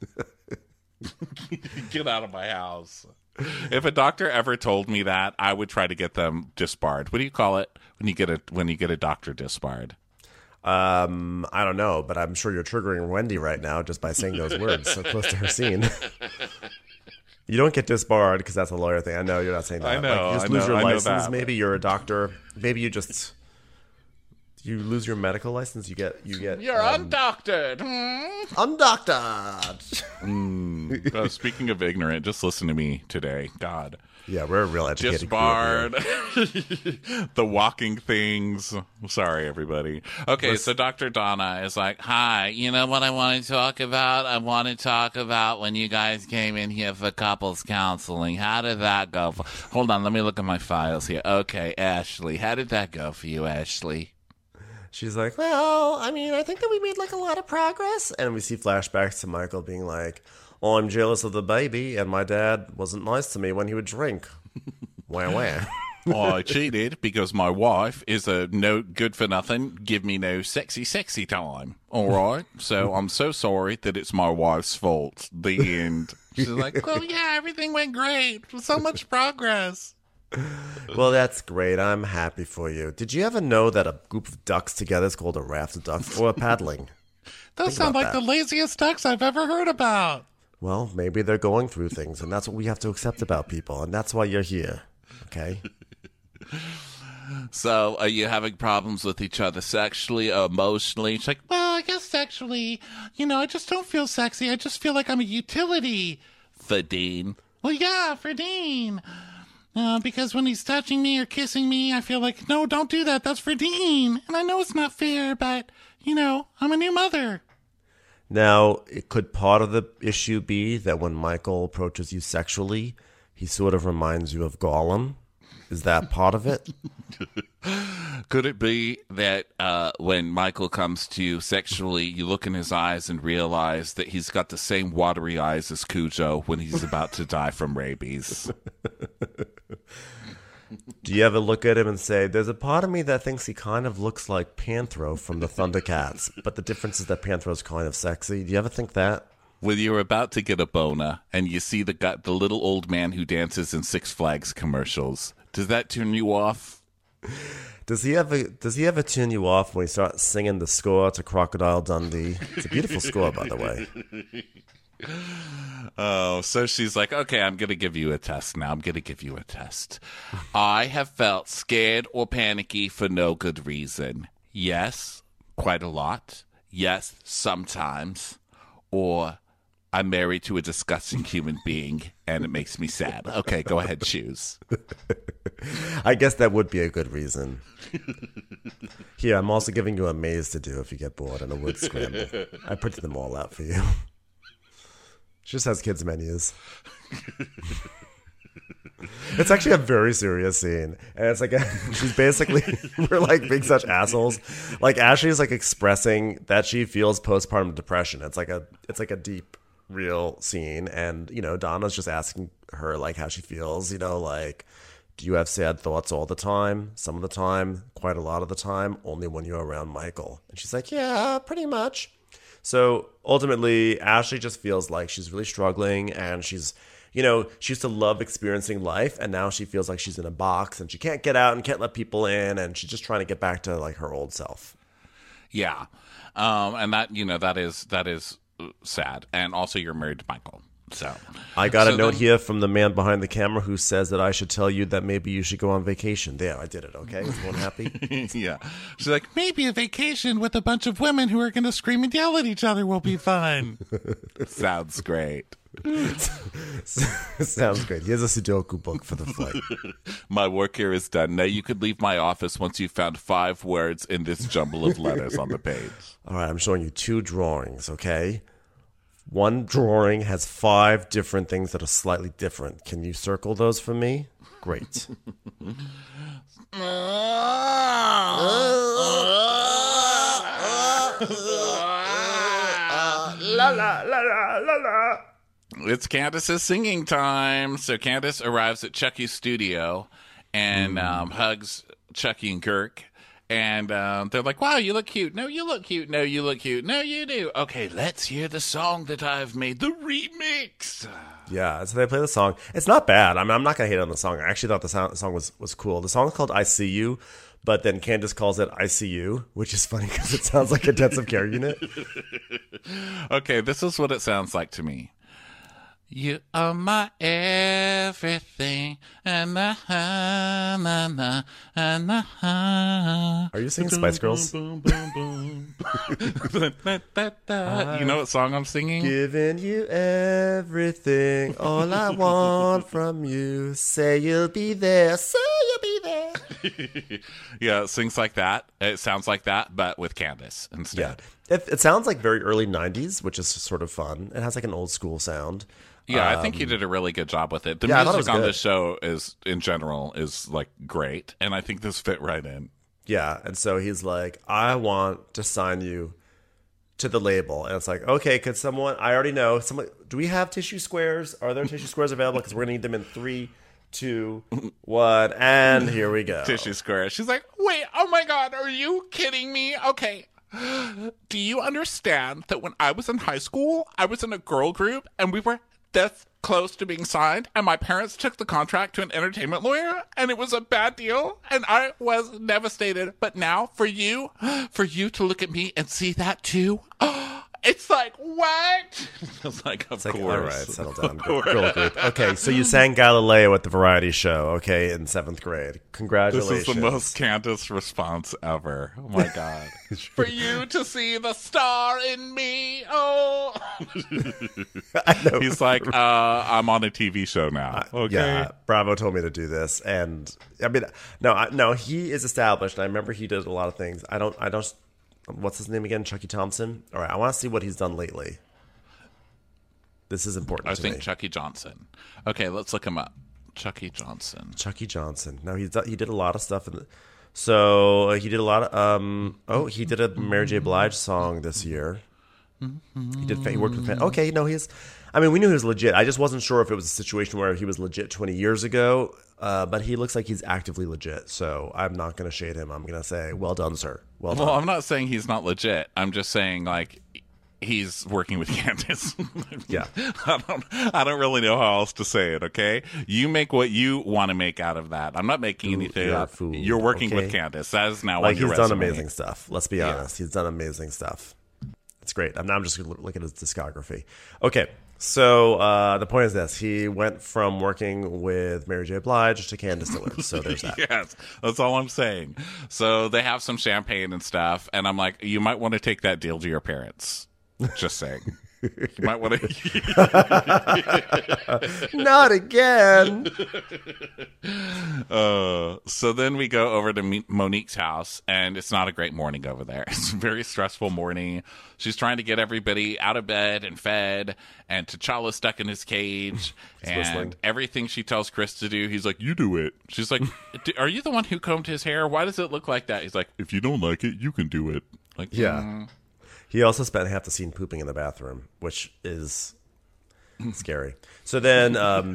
Get out of my house. If a doctor ever told me that, I would try to get them disbarred. What do you call it when you get a doctor disbarred? I don't know, but I'm sure you're triggering Wendy right now just by saying those words so close to her scene. You don't get disbarred because that's a lawyer thing. I know you're not saying that. I know, Like, you just I lose know, your I know license. that. Maybe you're a doctor. Maybe you lose your medical license. You get. You're undoctored. undoctored. Speaking of ignorant, just listen to me today. God. Yeah, we're a real educated crew up Disbarred. here. The walking things. Sorry, everybody. Okay, so Dr. Donna is like, hi, you know what I want to talk about? I want to talk about when you guys came in here for couples counseling. How did that go? Hold on, let me look at my files here. Okay, Ashley. How did that go for you, Ashley? She's like, Well, I mean, I think that we made, like, a lot of progress. and we see flashbacks to Michael being like, oh, I'm jealous of the baby, and my dad wasn't nice to me when he would drink. Wah, wah. I cheated because my wife is a no good for nothing, give me no sexy time. All right. So I'm so sorry that it's my wife's fault. The end. She's like, well, yeah, everything went great. So much progress. Well, that's great. I'm happy for you. Did you ever know that a group of ducks together is called a raft of ducks or a paddling? Those sound about like that. the laziest ducks I've ever heard about. Well, maybe they're going through things, and that's what we have to accept about people, and that's why you're here. Okay? So, are you having problems with each other sexually or emotionally? She's like, well, I guess sexually. I just don't feel sexy. I just feel like I'm a utility for Dean. Well, yeah, for Dean. Because when he's touching me or kissing me, I feel like, no, don't do that. That's for Dean. And I know it's not fair, but, I'm a new mother. Now, could part of the issue be that when Michael approaches you sexually, he sort of reminds you of Gollum? Is that part of it? Could it be that when Michael comes to you sexually, you look in his eyes and realize that he's got the same watery eyes as Cujo when he's about to die from rabies? Do you ever look at him and say, there's a part of me that thinks he kind of looks like Panthro from the Thundercats, but the difference is that Panthro's kind of sexy? Do you ever think that? When you're about to get a boner and you see the little old man who dances in Six Flags commercials, does that turn you off? Does he ever turn you off when he starts singing the score to Crocodile Dundee? It's a beautiful score, by the way. Oh, so she's like, okay, I'm going to give you a test now. I'm going to give you a test. I have felt scared or panicky for no good reason. Yes, quite a lot. Yes, sometimes. Or I'm married to a disgusting human being and it makes me sad. Okay, go ahead, choose. I guess that would be a good reason. Here, I'm also giving you a maze to do if you get bored and a wood scramble. I printed them all out for you. She just has kids' menus. It's actually a very serious scene. And it's like, she's basically, we're like being such assholes. Like Ashley's like expressing that she feels postpartum depression. It's like a deep, real scene. And, you know, Donna's just asking her like how she feels, you know, like, do you have sad thoughts all the time? Some of the time, quite a lot of the time, only when you're around Michael. And she's like, yeah, pretty much. So ultimately, Ashley just feels like she's really struggling and she's, you know, she used to love experiencing life and now she feels like she's in a box and she can't get out and can't let people in and she's just trying to get back to like her old self. Yeah. And that, you know, that is sad. And also you're married to Michael. So I got a note here from the man behind the camera who says that I should tell you that maybe you should go on vacation. There, I did it. Okay, is everyone happy? Yeah, she's like, maybe a vacation with a bunch of women who are going to scream and yell at each other will be fun. Sounds great. Sounds great. Here's a Sudoku book for the flight. My work here is done. Now you could leave my office once you've found 5 words in this jumble of letters on the page. All right, I'm showing you 2 drawings. Okay. One drawing has 5 different things that are slightly different. Can you circle those for me? Great. It's Candace's singing time. So Candace arrives at Chucky's studio and hugs Chucky and Girk. And they're like, wow, you look cute. No, you look cute. No, you look cute. No, you do. Okay, let's hear the song that I've made, the remix. Yeah, so they play the song. It's not bad. I mean, I'm not going to hate on the song. I actually thought the song was cool. The song is called I See You, but then Candace calls it I See You, which is funny because it sounds like a intensive care unit. Okay, this is what it sounds like to me. You are my everything, and Are you singing Spice Girls? You know what song I'm singing? Giving you everything, all I want from you. Say you'll be there, say you'll be there. Yeah, it sings like that. It sounds like that, but with Candace instead. Yeah, it sounds like very early 90s, which is sort of fun. It has like an old school sound. Yeah, I think you did a really good job with it. The I thought it music was on good. this show is, in general, is like great, and I think this fit right in. Yeah, and so he's like, I want to sign you to the label. And it's like, okay, could someone, I already know, someone, do we have tissue squares? Are there tissue squares available? Because we're going to need them in 3, 2, 1, and here we go. Tissue square. She's like, wait, oh my God, are you kidding me? Okay. Do you understand that when I was in high school, I was in a girl group, and we were this close to being signed, and my parents took the contract to an entertainment lawyer, and it was a bad deal, and I was devastated. But now, for you to look at me and see that too, it's like, what? It's like, of It's like, course. all right, settle down. Girl group. Okay, so you sang Galileo at the variety show, okay, in 7th grade. This Congratulations. is the most Candace response ever. Oh my God. For you to see the star in me. Oh. I know. He's like, I'm on a TV show now. Okay. Yeah, Bravo told me to do this, and I mean, no, he is established. And I remember he did a lot of things. I don't. What's his name again? Chucky Thompson. All right, I want to see what he's done lately. This is important. I to think me. Chucky Johnson. Okay, let's look him up. Chucky Johnson. Chucky Johnson. Now he did a lot of stuff. So he did a lot of. He did a Mary J. Blige song this year. He worked with. Okay, no, he's. I mean, we knew he was legit. I just wasn't sure if it was a situation where he was legit 20 years ago. But he looks like he's actively legit. So I'm not going to shade him. I'm going to say, well done, sir. Well done. Well, I'm not saying he's not legit. I'm just saying, like, he's working with Candace. Yeah. I don't really know how else to say it, okay? You make what you want to make out of that. I'm not making anything you're a up. fool, You're working okay? with Candace. That is now Like, on your he's done resume. amazing stuff. Let's be honest. He's done amazing stuff. It's great. I'm just looking at his discography. Okay, so the point is this: he went from working with Mary J. Blige to Candace Dillard. So there's that. Yes, that's all I'm saying. So they have some champagne and stuff, and I'm like, you might want to take that deal to your parents. Just saying. You might want to. Not again. So then we go over to Monique's house, and it's not a great morning over there. It's a very stressful morning. She's trying to get everybody out of bed and fed, and T'Challa's stuck in his cage. And whistling. everything she tells Chris to do, he's like, you do it. She's like, are you the one who combed his hair? Why does it look like that? He's like, if you don't like it, you can do it. Like, Yeah. He also spent half the scene pooping in the bathroom, which is scary. So then,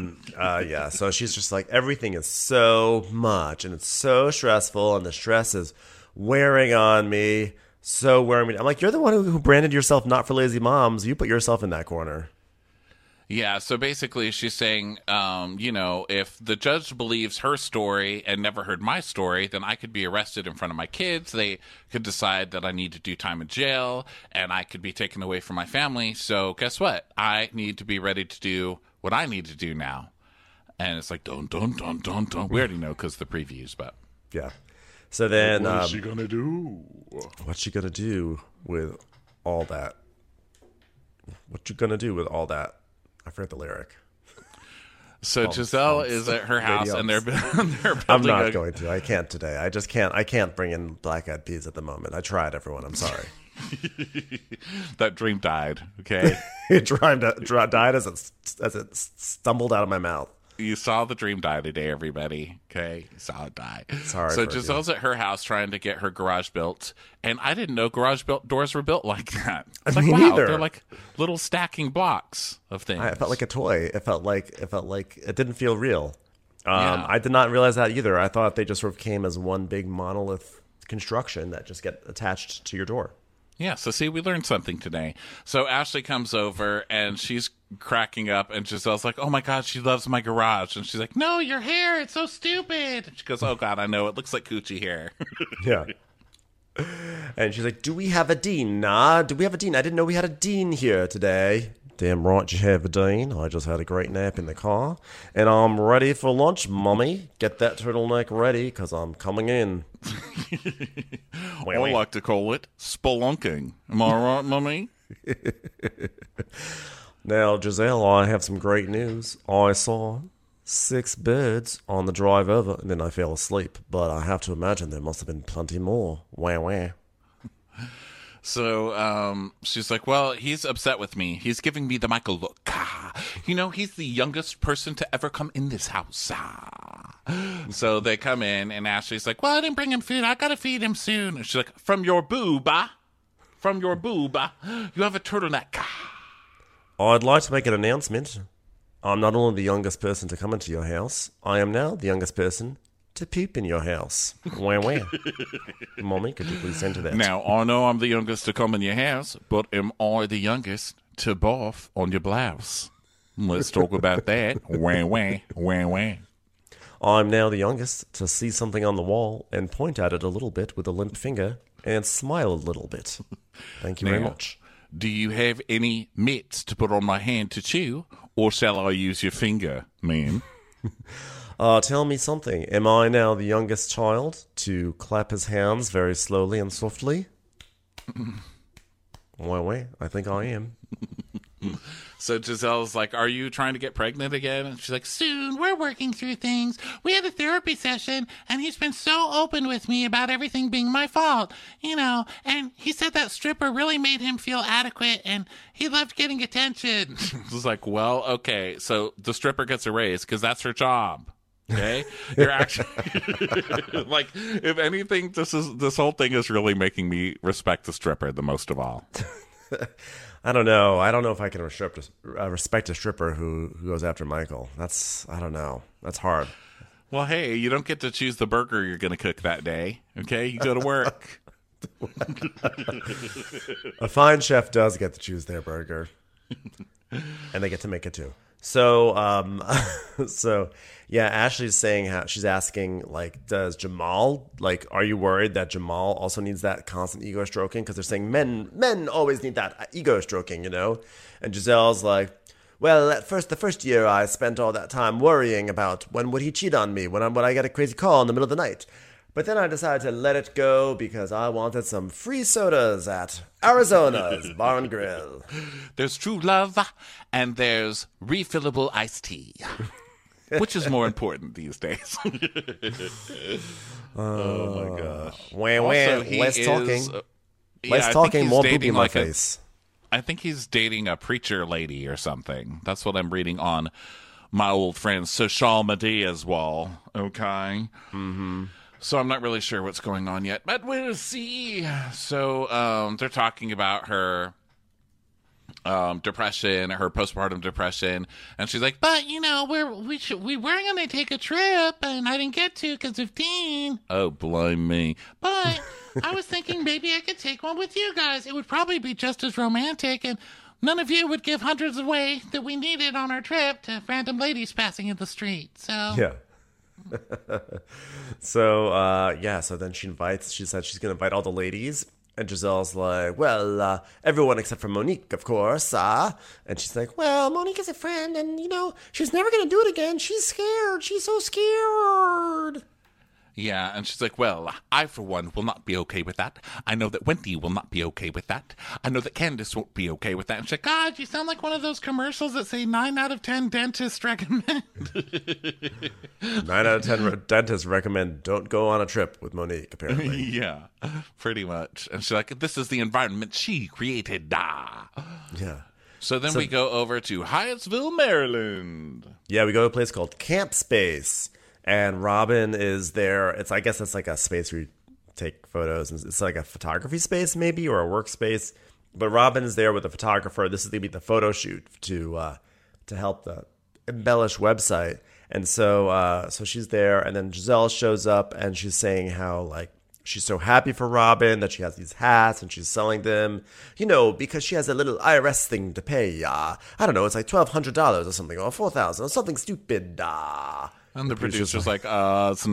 so she's just like, everything is so much, and it's so stressful, and the stress is wearing on me, so wearing me. I'm like, you're the one who branded yourself not for lazy moms. You put yourself in that corner. Yeah, so basically she's saying, if the judge believes her story and never heard my story, then I could be arrested in front of my kids. They could decide that I need to do time in jail, and I could be taken away from my family. So guess what? I need to be ready to do what I need to do now. And it's like, dun, dun, dun, dun, dun. We already know because the previews, but... Yeah. So then, What is she going to do? what's she gonna do with all that? What you gonna do with all that? I forgot the lyric. So Giselle is at her house, and they're building I'm not going to. I can't today. I just can't. I can't bring in Black Eyed Peas at the moment. I tried, everyone. I'm sorry. That dream died, okay? It died as it stumbled out of my mouth. You saw the dream die today, everybody. Okay, you saw it die. Sorry So for Giselle's at her house trying to get her garage built, and I didn't know garage doors were built like that. It's like, Me wow, neither. they're like little stacking blocks of things. It felt like a toy. It felt like it didn't feel real. Yeah. I did not realize that either. I thought they just sort of came as one big monolith construction that just get attached to your door. Yeah, so see, we learned something today. So Ashley comes over, and she's cracking up, and Giselle's like, oh my God, she loves my garage. And she's like, no, your hair, it's so stupid. And she goes, oh God, I know, it looks like coochie hair. Yeah. And she's like, do we have a dean? Nah, do we have a dean? I didn't know we had a dean here today. Damn right you have a dean. I just had a great nap in the car. And I'm ready for lunch, Mummy. Get that turtleneck ready, because I'm coming in. I like to call it spelunking. Am I right, Mummy? Now, Giselle, I have some great news. I saw 6 birds on the drive over, and then I fell asleep. But I have to imagine there must have been plenty more. Wah, wah. So she's like, well, he's upset with me. He's giving me the Michael look. He's the youngest person to ever come in this house. So they come in, and Ashley's like, well, I didn't bring him food. I got to feed him soon. And she's like, from your booba, you have a turtleneck. I'd like to make an announcement. I'm not only the youngest person to come into your house, I am now the youngest person to poop in your house. Wah, wah. Mommy, could you please send to that? Now, I know I'm the youngest to come in your house, but am I the youngest to barf on your blouse? Let's talk about that. Wah, wah, wah, wah. I'm now the youngest to see something on the wall and point at it a little bit with a limp finger and smile a little bit. Thank you very Now, much. Do you have any mitts to put on my hand to chew, or shall I use your finger, ma'am? Tell me something. Am I now the youngest child to clap his hands very slowly and softly? Wait, I think I am. So Giselle's like, are you trying to get pregnant again? And she's like, soon, we're working through things. We had a therapy session, and he's been so open with me about everything being my fault, and he said that stripper really made him feel adequate, and he loved getting attention. It's like, well, okay, so the stripper gets a raise because that's her job. Okay, you're actually like, if anything, this whole thing is really making me respect the stripper the most of all. I don't know. I don't know if I can respect a stripper who goes after Michael. I don't know. That's hard. Well, hey, you don't get to choose the burger you're going to cook that day. Okay, you go to work. A fine chef does get to choose their burger, and they get to make it too. So, so yeah, Ashley's saying how she's asking, like, does Jamal, like, are you worried that Jamal also needs that constant ego stroking? Because they're saying men always need that ego stroking, you know? And Giselle's like, well, the first year I spent all that time worrying about when would he cheat on me, when I get a crazy call in the middle of the night. But then I decided to let it go because I wanted some free sodas at Arizona's Bar and Grill. There's true love and there's refillable iced tea. Which is more important these days? Oh my gosh. Less talking. Less talking, more poop in my face. I think he's dating a preacher lady or something. That's what I'm reading on my old friend social media's wall. Okay. Mm-hmm. So I'm not really sure what's going on yet, but we'll see. So they're talking about her depression, her postpartum depression, and she's like, "But you know, we were gonna take a trip, and I didn't get to because of Dean." Oh, blame me! But I was thinking maybe I could take one with you guys. It would probably be just as romantic, and none of you would give hundreds away that we needed on our trip to random ladies passing in the street. So yeah. So then she said she's going to invite all the ladies. And Giselle's like, well, everyone except for Monique, of course. And she's like, well, Monique is a friend and, you know, she's never going to do it again. She's scared. She's so scared. Yeah, and she's like, well, I, for one, will not be okay with that. I know that Wendy will not be okay with that. I know that Candace won't be okay with that. And she's like, God, you sound like one of those commercials that say 9 out of 10 dentists recommend. 9 out of 10 dentists recommend don't go on a trip with Monique, apparently. Yeah, pretty much. And she's like, this is the environment she created. Yeah. So then we go over to Hyattsville, Maryland. Yeah, we go to a place called Camp Space. And Robin is there. I guess it's like a space where you take photos. It's like a photography space maybe, or a workspace. But Robin is there with a photographer. This is going to be the photo shoot to help the embellish website. And so she's there. And then Giselle shows up and she's saying how, like, she's so happy for Robin that she has these hats and she's selling them, you know, because she has a little IRS thing to pay. I don't know. It's like $1,200 or something, or $4,000 or something stupid. And the producer's like, it's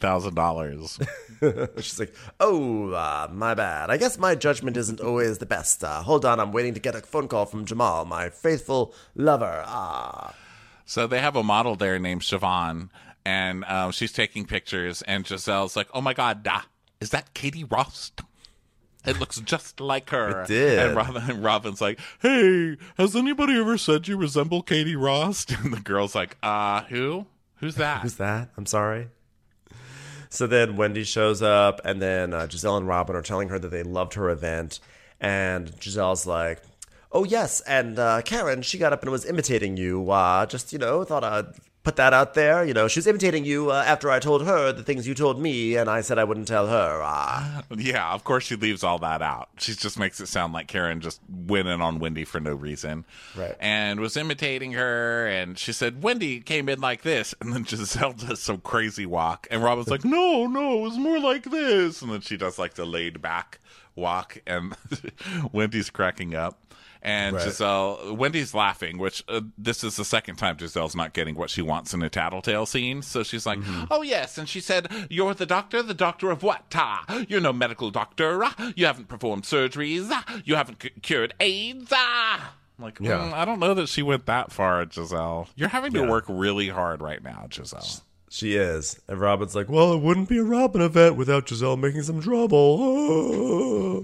$90,000. She's like, oh, my bad. I guess my judgment isn't always the best. Hold on, I'm waiting to get a phone call from Jamal, my faithful lover. So they have a model there named Siobhan, and she's taking pictures, and Giselle's like, oh my God, is that Katie Ross? It looks just like her. It did. And Robin's like, hey, has anybody ever said you resemble Katie Ross? And the girl's like, who? Who's that? Who's that? I'm sorry. So then Wendy shows up, and then Giselle and Robin are telling her that they loved her event. And Giselle's like, oh, yes, and Karen, she got up and was imitating you. Just, you know, thought I'd put that out there. You know, she was imitating you after I told her the things you told me, and I said I wouldn't tell her. Yeah, of course she leaves all that out. She just makes it sound like Karen just went in on Wendy for no reason. Right. And was imitating her, and she said, Wendy came in like this, and then Giselle does some crazy walk, and Robin's like, no, it was more like this, and then she does like the laid back walk, and Wendy's cracking up. And right. Wendy's laughing, which this is the second time Giselle's not getting what she wants in a tattletale scene. So she's like, oh, yes. And she said, you're the doctor of what? You're no medical doctor. You haven't performed surgeries. You haven't cured AIDS. Like, yeah. I don't know that she went that far, Giselle. You're having to work really hard right now, Giselle. She is. And Robin's like, well, it wouldn't be a Robin event without Giselle making some trouble.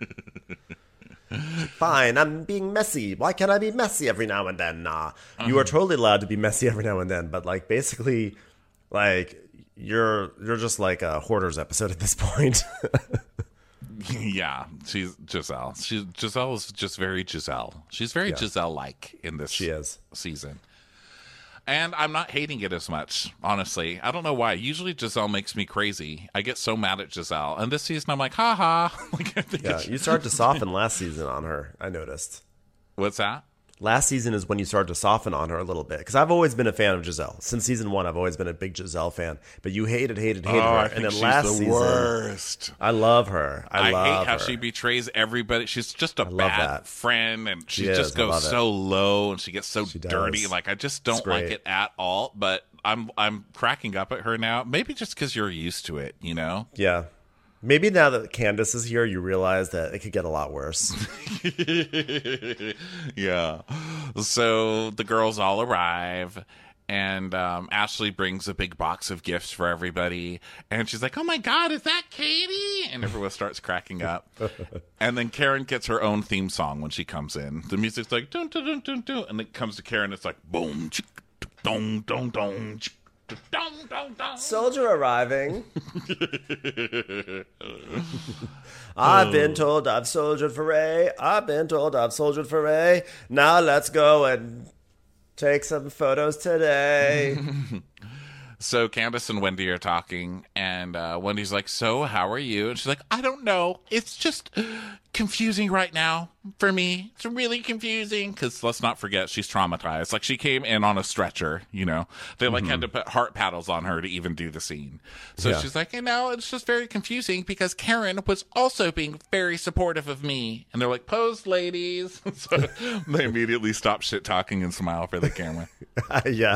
Fine, I'm being messy. Why can't I be messy every now and then? You are totally allowed to be messy every now and then, but like basically, like you're just like a Hoarders episode at this point. Yeah, she's Giselle. Giselle is just very Giselle. She's very Giselle-like in this season. And I'm not hating it as much, honestly. I don't know why. Usually Giselle makes me crazy. I get so mad at Giselle. And this season I'm like, ha. Like, you started to soften last season on her, I noticed. What's that? last season is when you started to soften on her a little bit. Because I've always been a fan of Giselle. Since season 1, I've always been a big Giselle fan. But you hated her. I And then think last she's the season, worst. I love her. I love hate how her. she betrays everybody. She's just a love bad that. friend, and she is. just I love goes it. so low, and she gets so dirty. does. Like, I just don't great. like it at all. But I'm cracking up at her now. Maybe just because you're used to it, you know? Yeah. Maybe now that Candace is here, you realize that it could get a lot worse. Yeah. So the girls all arrive, and Ashley brings a big box of gifts for everybody, and she's like, "Oh my God, is that Katie?" And everyone starts cracking up. And then Karen gets her own theme song when she comes in. The music's like dun dun dun dun dun, and it comes to Karen. It's like boom, chick, dong dong dong. Chick, dong, dong, dong. Soldier arriving. I've been told I've soldiered for Ray. I've been told I've soldiered for Ray. Now let's go and take some photos today. So Candace and Wendy are talking, and Wendy's like, "So, how are you?" And she's like, "I don't know. It's just confusing right now for me. It's really confusing." Because let's not forget, she's traumatized. Like, she came in on a stretcher, you know. They, like, had to put heart paddles on her to even do the scene. So Yeah. she's like, it's just very confusing because Karen was also being very supportive of me. And they're like, "Pose, ladies." So they immediately stop shit-talking and smile for the camera. Yeah.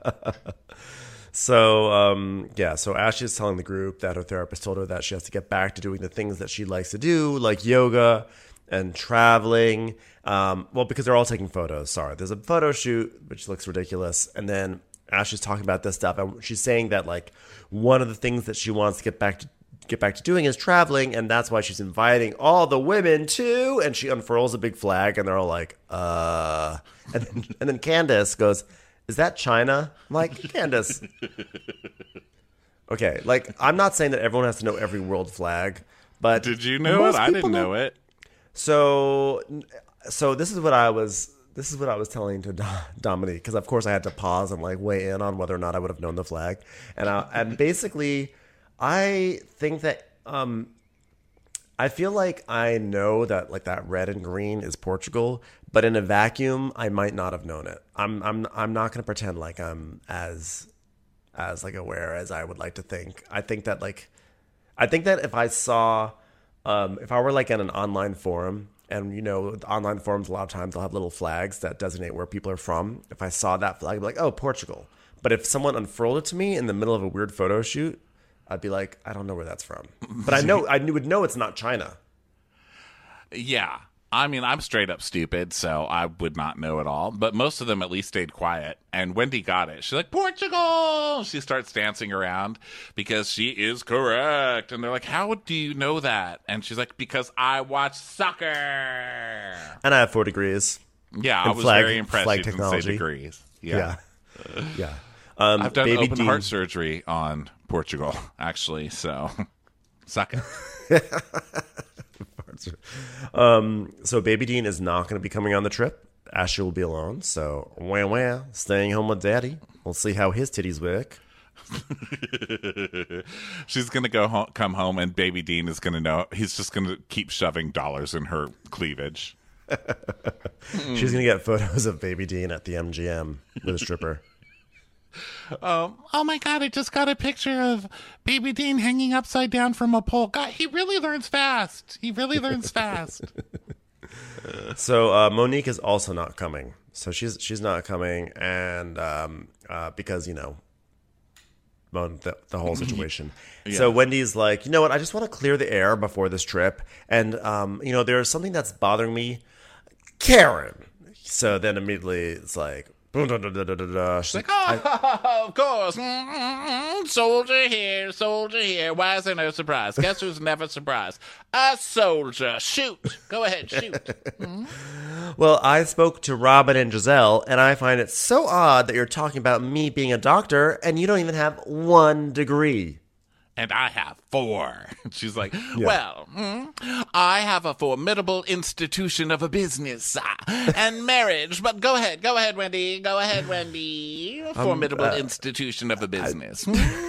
So, so Ashley is telling the group that her therapist told her that she has to get back to doing the things that she likes to do, like yoga and traveling. Well, because they're all taking photos. Sorry. There's a photo shoot, which looks ridiculous. And then Ashley's talking about this stuff. And she's saying that, like, one of the things that she wants to get back to doing is traveling. And that's why she's inviting all the women too. And she unfurls a big flag, and they're all like, And then Candace goes, "Is that China?" I'm like, Candace. Okay, like, I'm not saying that everyone has to know every world flag, but Did you know it? most I people didn't know it. So this is what I was telling to Dominique, because of course I had to pause and like weigh in on whether or not I would have known the flag, and basically I think that I feel like I know that, like, that red and green is Portugal, but in a vacuum, I might not have known it. I'm not going to pretend like I'm as like aware as I would like to think. I think that if I saw, if I were like in an online forum, and you know, online forums a lot of times they'll have little flags that designate where people are from. If I saw that flag, I'd be like, "Oh, Portugal." But if someone unfurled it to me in the middle of a weird photo shoot, I'd be like, "I don't know where that's from." But I would know it's not China. Yeah. I mean, I'm straight up stupid, so I would not know it all. But most of them at least stayed quiet. And Wendy got it. She's like, "Portugal!" She starts dancing around because she is correct. And they're like, "How do you know that?" And she's like, "Because I watch soccer." And I have 4 degrees. Yeah, I And was flag- very impressed flag she didn't say technology. degrees. Yeah. Yeah. I've done Baby open Dean- heart surgery on Portugal, actually, so suck it. So Baby Dean is not going to be coming on the trip. Ashley will be alone. So, wah, staying home with Daddy. We'll see how his titties work. She's gonna come home, and Baby Dean is gonna know. He's just gonna keep shoving dollars in her cleavage. She's going to get photos of Baby Dean at the MGM with a stripper. Oh my God! I just got a picture of Baby Dean hanging upside down from a pole. God, he really learns fast. So Monique is also not coming. So she's not coming, and because, you know, the whole situation. Yeah. So Wendy's like, "You know what? I just want to clear the air before this trip, and you know, there's something that's bothering me, Karen." So then immediately it's like, she's like, Oh, of course. Soldier here. Why is there no surprise? Guess who's never surprised? A soldier. Shoot. Go ahead, shoot. "Well, I spoke to Robin and Giselle, and I find it so odd that you're talking about me being a doctor, and you don't even have 1 degree." And I have 4. She's like, "Well, I have a formidable institution of a business and marriage. But go ahead, Wendy. A formidable institution of a business."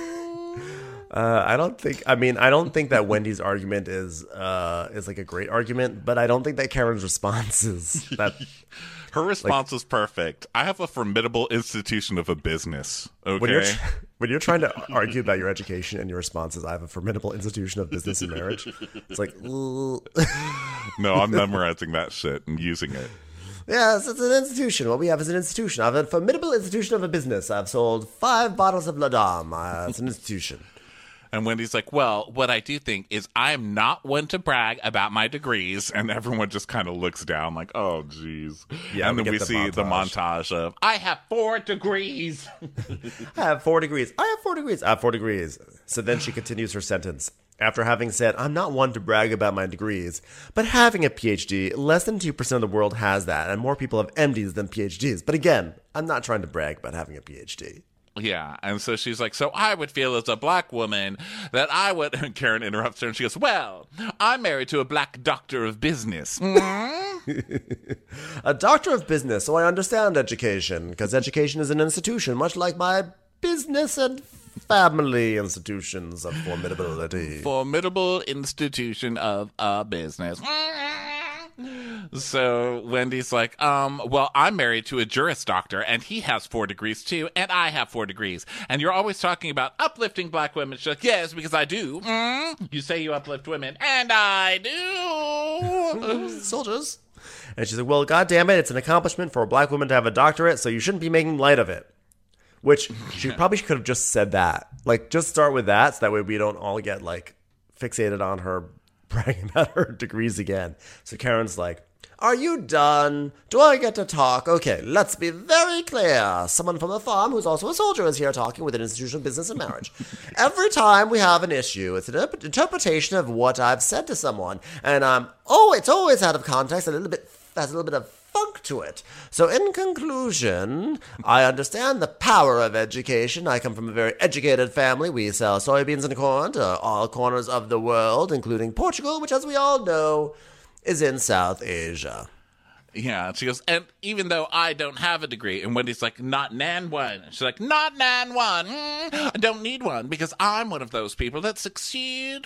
I don't think that Wendy's argument is like a great argument, but I don't think that Karen's response is that. Her response was perfect. I have a formidable institution of a business. Okay. When you're trying to argue about your education and your response is, I have a formidable institution of business and marriage, it's like, No, I'm memorizing that shit and using it. yes, it's an institution. What we have is an institution. I have a formidable institution of a business. I've sold 5 bottles of La Dame. It's an institution. And Wendy's like, well, what I do think is I'm not one to brag about my degrees. And everyone just kind of looks down like, oh, geez. Yeah, and then we get see the montage of, I have 4 degrees. I have 4 degrees. I have 4 degrees. I have 4 degrees. So then she continues her sentence. After having said, I'm not one to brag about my degrees, but having a PhD, less than 2% of the world has that, and more people have MDs than PhDs. But again, I'm not trying to brag about having a PhD. Yeah, and so she's like, so I would feel as a black woman that I would... And Karen interrupts her and she goes, well, I'm married to a black doctor of business. A doctor of business, so I understand education, because education is an institution, much like my business and family institutions of formidability. Formidable institution of a business. So Wendy's like, well, I'm married to a Juris Doctor, and he has 4 degrees too, and I have 4 degrees. And you're always talking about uplifting black women. She's like, yes, because I do. You say you uplift women, and I do. Soldiers. And she's like, well, goddamn it, it's an accomplishment for a black woman to have a doctorate, so you shouldn't be making light of it. Which she probably could have just said that. Like, just start with that, so that way we don't all get, like, fixated on her bragging about her degrees again. So Karen's like, are you done? Do I get to talk? Okay, let's be very clear. Someone from the farm who's also a soldier is here talking with an institution of business and marriage. Every time we have an issue, it's an interpretation of what I've said to someone. And it's always out of context, has a little bit of funk to it. So in conclusion, I understand the power of education. I come from a very educated family. We sell soybeans and corn to all corners of the world, including Portugal, which, as we all know, is in South Asia. Yeah, she goes, and even though I don't have a degree, and Wendy's like, not nan one. She's like, not nan one. I don't need one because I'm one of those people that succeed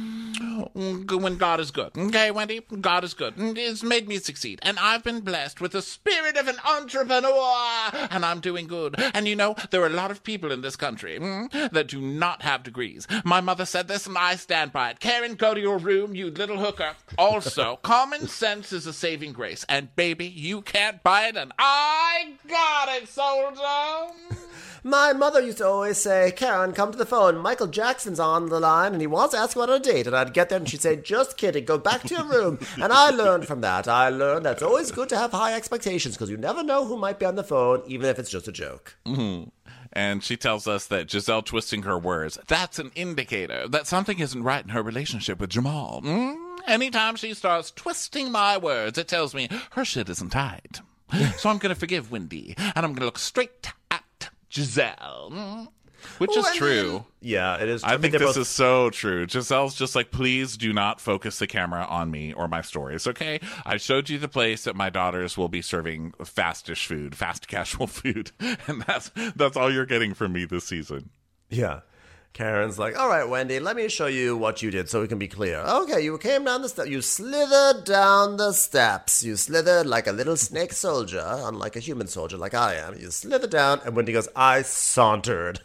when God is good. Okay, Wendy, God is good. It's made me succeed, and I've been blessed with the spirit of an entrepreneur, and I'm doing good. And you know, there are a lot of people in this country that do not have degrees. My mother said this, and I stand by it. Karen, go to your room, you little hooker. Also, common sense is a saving grace, and baby, you can't buy it, and I got it, soldier. My mother used to always say, Karen, come to the phone. Michael Jackson's on the line, and he wants to ask you out on a date. And I'd get there, and she'd say, just kidding, go back to your room. And I learned from that. I learned that it's always good to have high expectations, because you never know who might be on the phone, even if it's just a joke. Mm-hmm. And she tells us that Giselle twisting her words, that's an indicator that something isn't right in her relationship with Jamal. Anytime she starts twisting my words, it tells me her shit isn't tight. So I'm going to forgive Wendy, and I'm going to look straight at Giselle. Which is true. Yeah, it is. I think this is so true. Giselle's just like, please do not focus the camera on me or my stories, okay? I showed you the place that my daughters will be serving fast casual food. And that's all you're getting from me this season. Yeah. Karen's like, all right, Wendy, let me show you what you did so we can be clear. Okay, you came down the steps. You slithered down the steps. You slithered like a little snake soldier, unlike a human soldier like I am. You slithered down, and Wendy goes, I sauntered.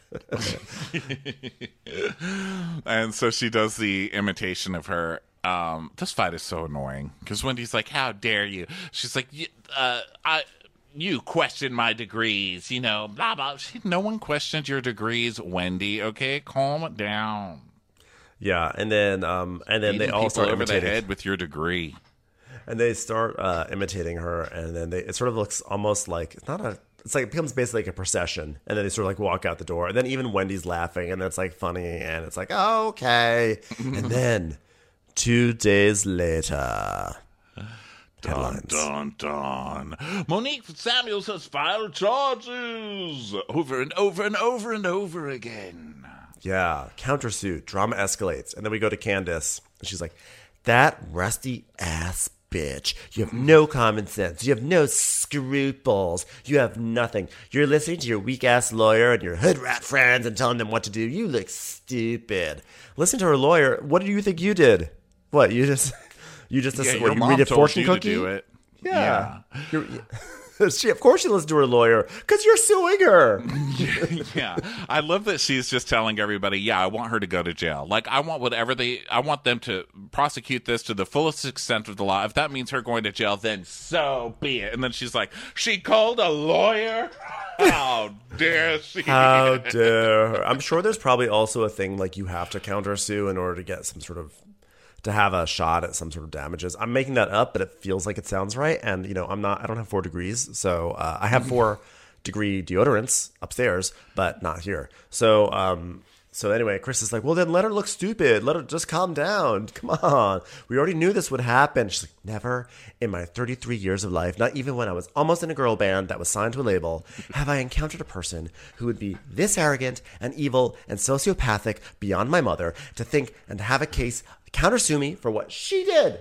And so she does the imitation of her. This fight is so annoying because Wendy's like, how dare you? She's like, you question my degrees, you know, blah, blah. No one questioned your degrees, Wendy, okay? Calm down. Yeah, and then they all start over imitating. the head with your degree. And they start imitating her, and then it sort of looks almost like, it becomes basically like a procession, and then they sort of like walk out the door, and then even Wendy's laughing, and it's like funny, and it's like, oh, okay. And then 2 days later... Dun, dun, dun. Monique Samuels has filed charges over and over and over and over again. Yeah, countersuit, drama escalates. And then we go to Candace. And she's like, that rusty ass bitch. You have no common sense. You have no scruples. You have nothing. You're listening to your weak ass lawyer and your hood rat friends and telling them what to do. You look stupid. Listen to her lawyer. What do you think you did? What, you just your mom read a told fortune you cookie? to do it. Yeah. Of course she listens to her lawyer, because you're suing her. Yeah, I love that she's just telling everybody, yeah, I want her to go to jail. Like, I want them to prosecute this to the fullest extent of the law. If that means her going to jail, then so be it. And then she's like, she called a lawyer? How dare she? How dare her? I'm sure there's probably also a thing like you have to countersue in order to get some sort of, to have a shot at some sort of damages. I'm making that up, but it feels like it sounds right. And, you know, I don't have 4 degrees. So I have 4-degree deodorants upstairs, but not here. So anyway, Chris is like, well, then let her look stupid. Let her just calm down. Come on. We already knew this would happen. She's like, never in my 33 years of life, not even when I was almost in a girl band that was signed to a label, have I encountered a person who would be this arrogant and evil and sociopathic beyond my mother to think and to have a case countersue me for what she did.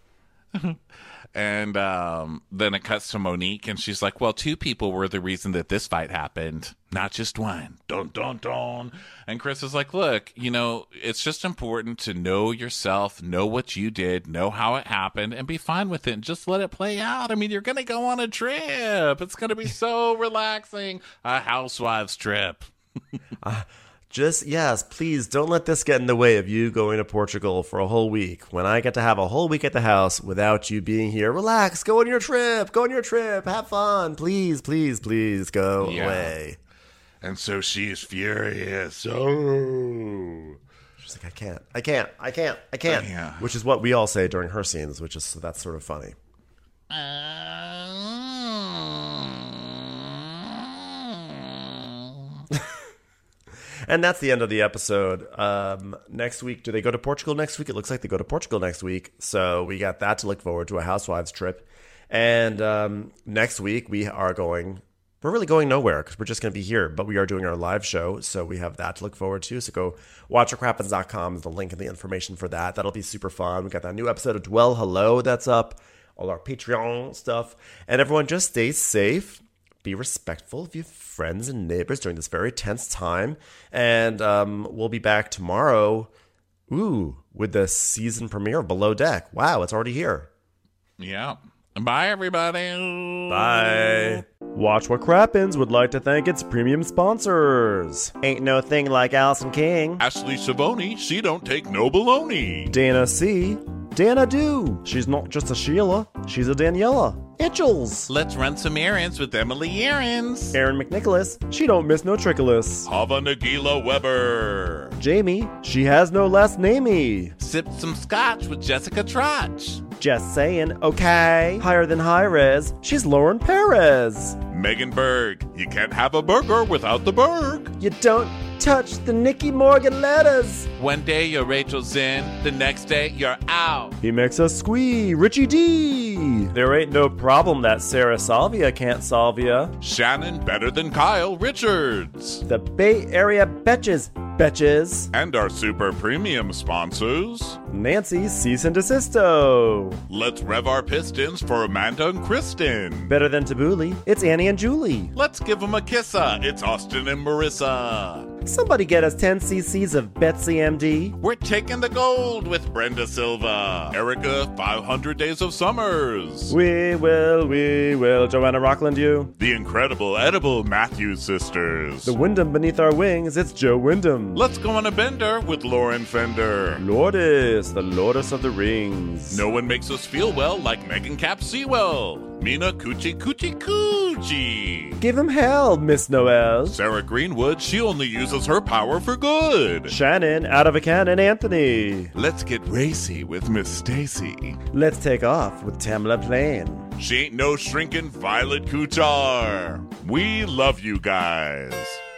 And then it cuts to Monique, and she's like, well, 2 people were the reason that this fight happened, not just one. Dun, dun, dun. And Chris is like, look, you know, it's just important to know yourself, know what you did, know how it happened, and be fine with it, and just let it play out. I mean, you're going to go on a trip. It's going to be so relaxing. A housewives trip. Yes, please don't let this get in the way of you going to Portugal for a whole week. When I get to have a whole week at the house without you being here, relax, go on your trip, have fun. Please, please, please go away. And so she's furious. Oh. She's like, I can't. Yeah. Which is what we all say during her scenes, that's sort of funny. And that's the end of the episode. Next week, do they go to Portugal next week? It looks like they go to Portugal next week. So we got that to look forward to, a housewives trip. And next week, we're really going nowhere because we're just going to be here. But we are doing our live show, so we have that to look forward to. So go watchwhatcrappens.com is the link and the information for that. That'll be super fun. We got that new episode of Dwell Hello that's up, all our Patreon stuff. And everyone just stay safe. Be respectful of your friends and neighbors during this very tense time. And we'll be back tomorrow, with the season premiere of Below Deck. Wow, it's already here. Yeah. Bye, everybody. Bye. Watch What Crappens would like to thank its premium sponsors. Ain't No Thing Like Allison King. Ashley Savoni, she don't take no baloney. Dana C. Dana Do. She's not just a Sheila, she's a Daniela. Itchels. Let's run some errands with Emily Errands. Aaron McNicholas. She don't miss no trickolas. Hava Nagila Weber. Jamie. She has no last namey. Sipped some scotch with Jessica Trotch. Just saying, okay. Higher than high res. She's Lauren Perez. Megan Berg. You can't have a burger without the Berg. You don't touch the Nikki Morgan letters. One day you're Rachel Zinn, the next day you're out. He makes us squee, Richie D. There ain't no problem that Sarah Salvia can't solve ya. Shannon better than Kyle Richards. The Bay Area Betches. And our super premium sponsors. Nancy Cease and Desisto. Let's rev our pistons for Amanda and Kristen. Better than Tabbouleh, it's Annie and Julie. Let's give them a kissa, it's Austin and Marissa. Somebody get us 10 cc's of Betsy MD. We're taking the gold with Brenda Silva. Erica, 500 Days of Summers. We will, Joanna Rockland you. The incredible edible Matthews sisters. The Wyndham beneath our wings, it's Joe Wyndham. Let's go on a bender with Lauren Fender. Lourdes, the Lourdes of the Rings. No one makes us feel well like Megan Cap Sewell. Mina Coochie. Give him hell, Miss Noel. Sarah Greenwood, she only uses her power for good. Shannon, out of a cannon, Anthony. Let's get racy with Miss Stacy. Let's take off with Tamla Plain. She ain't no shrinking Violet Kuchar. We love you guys.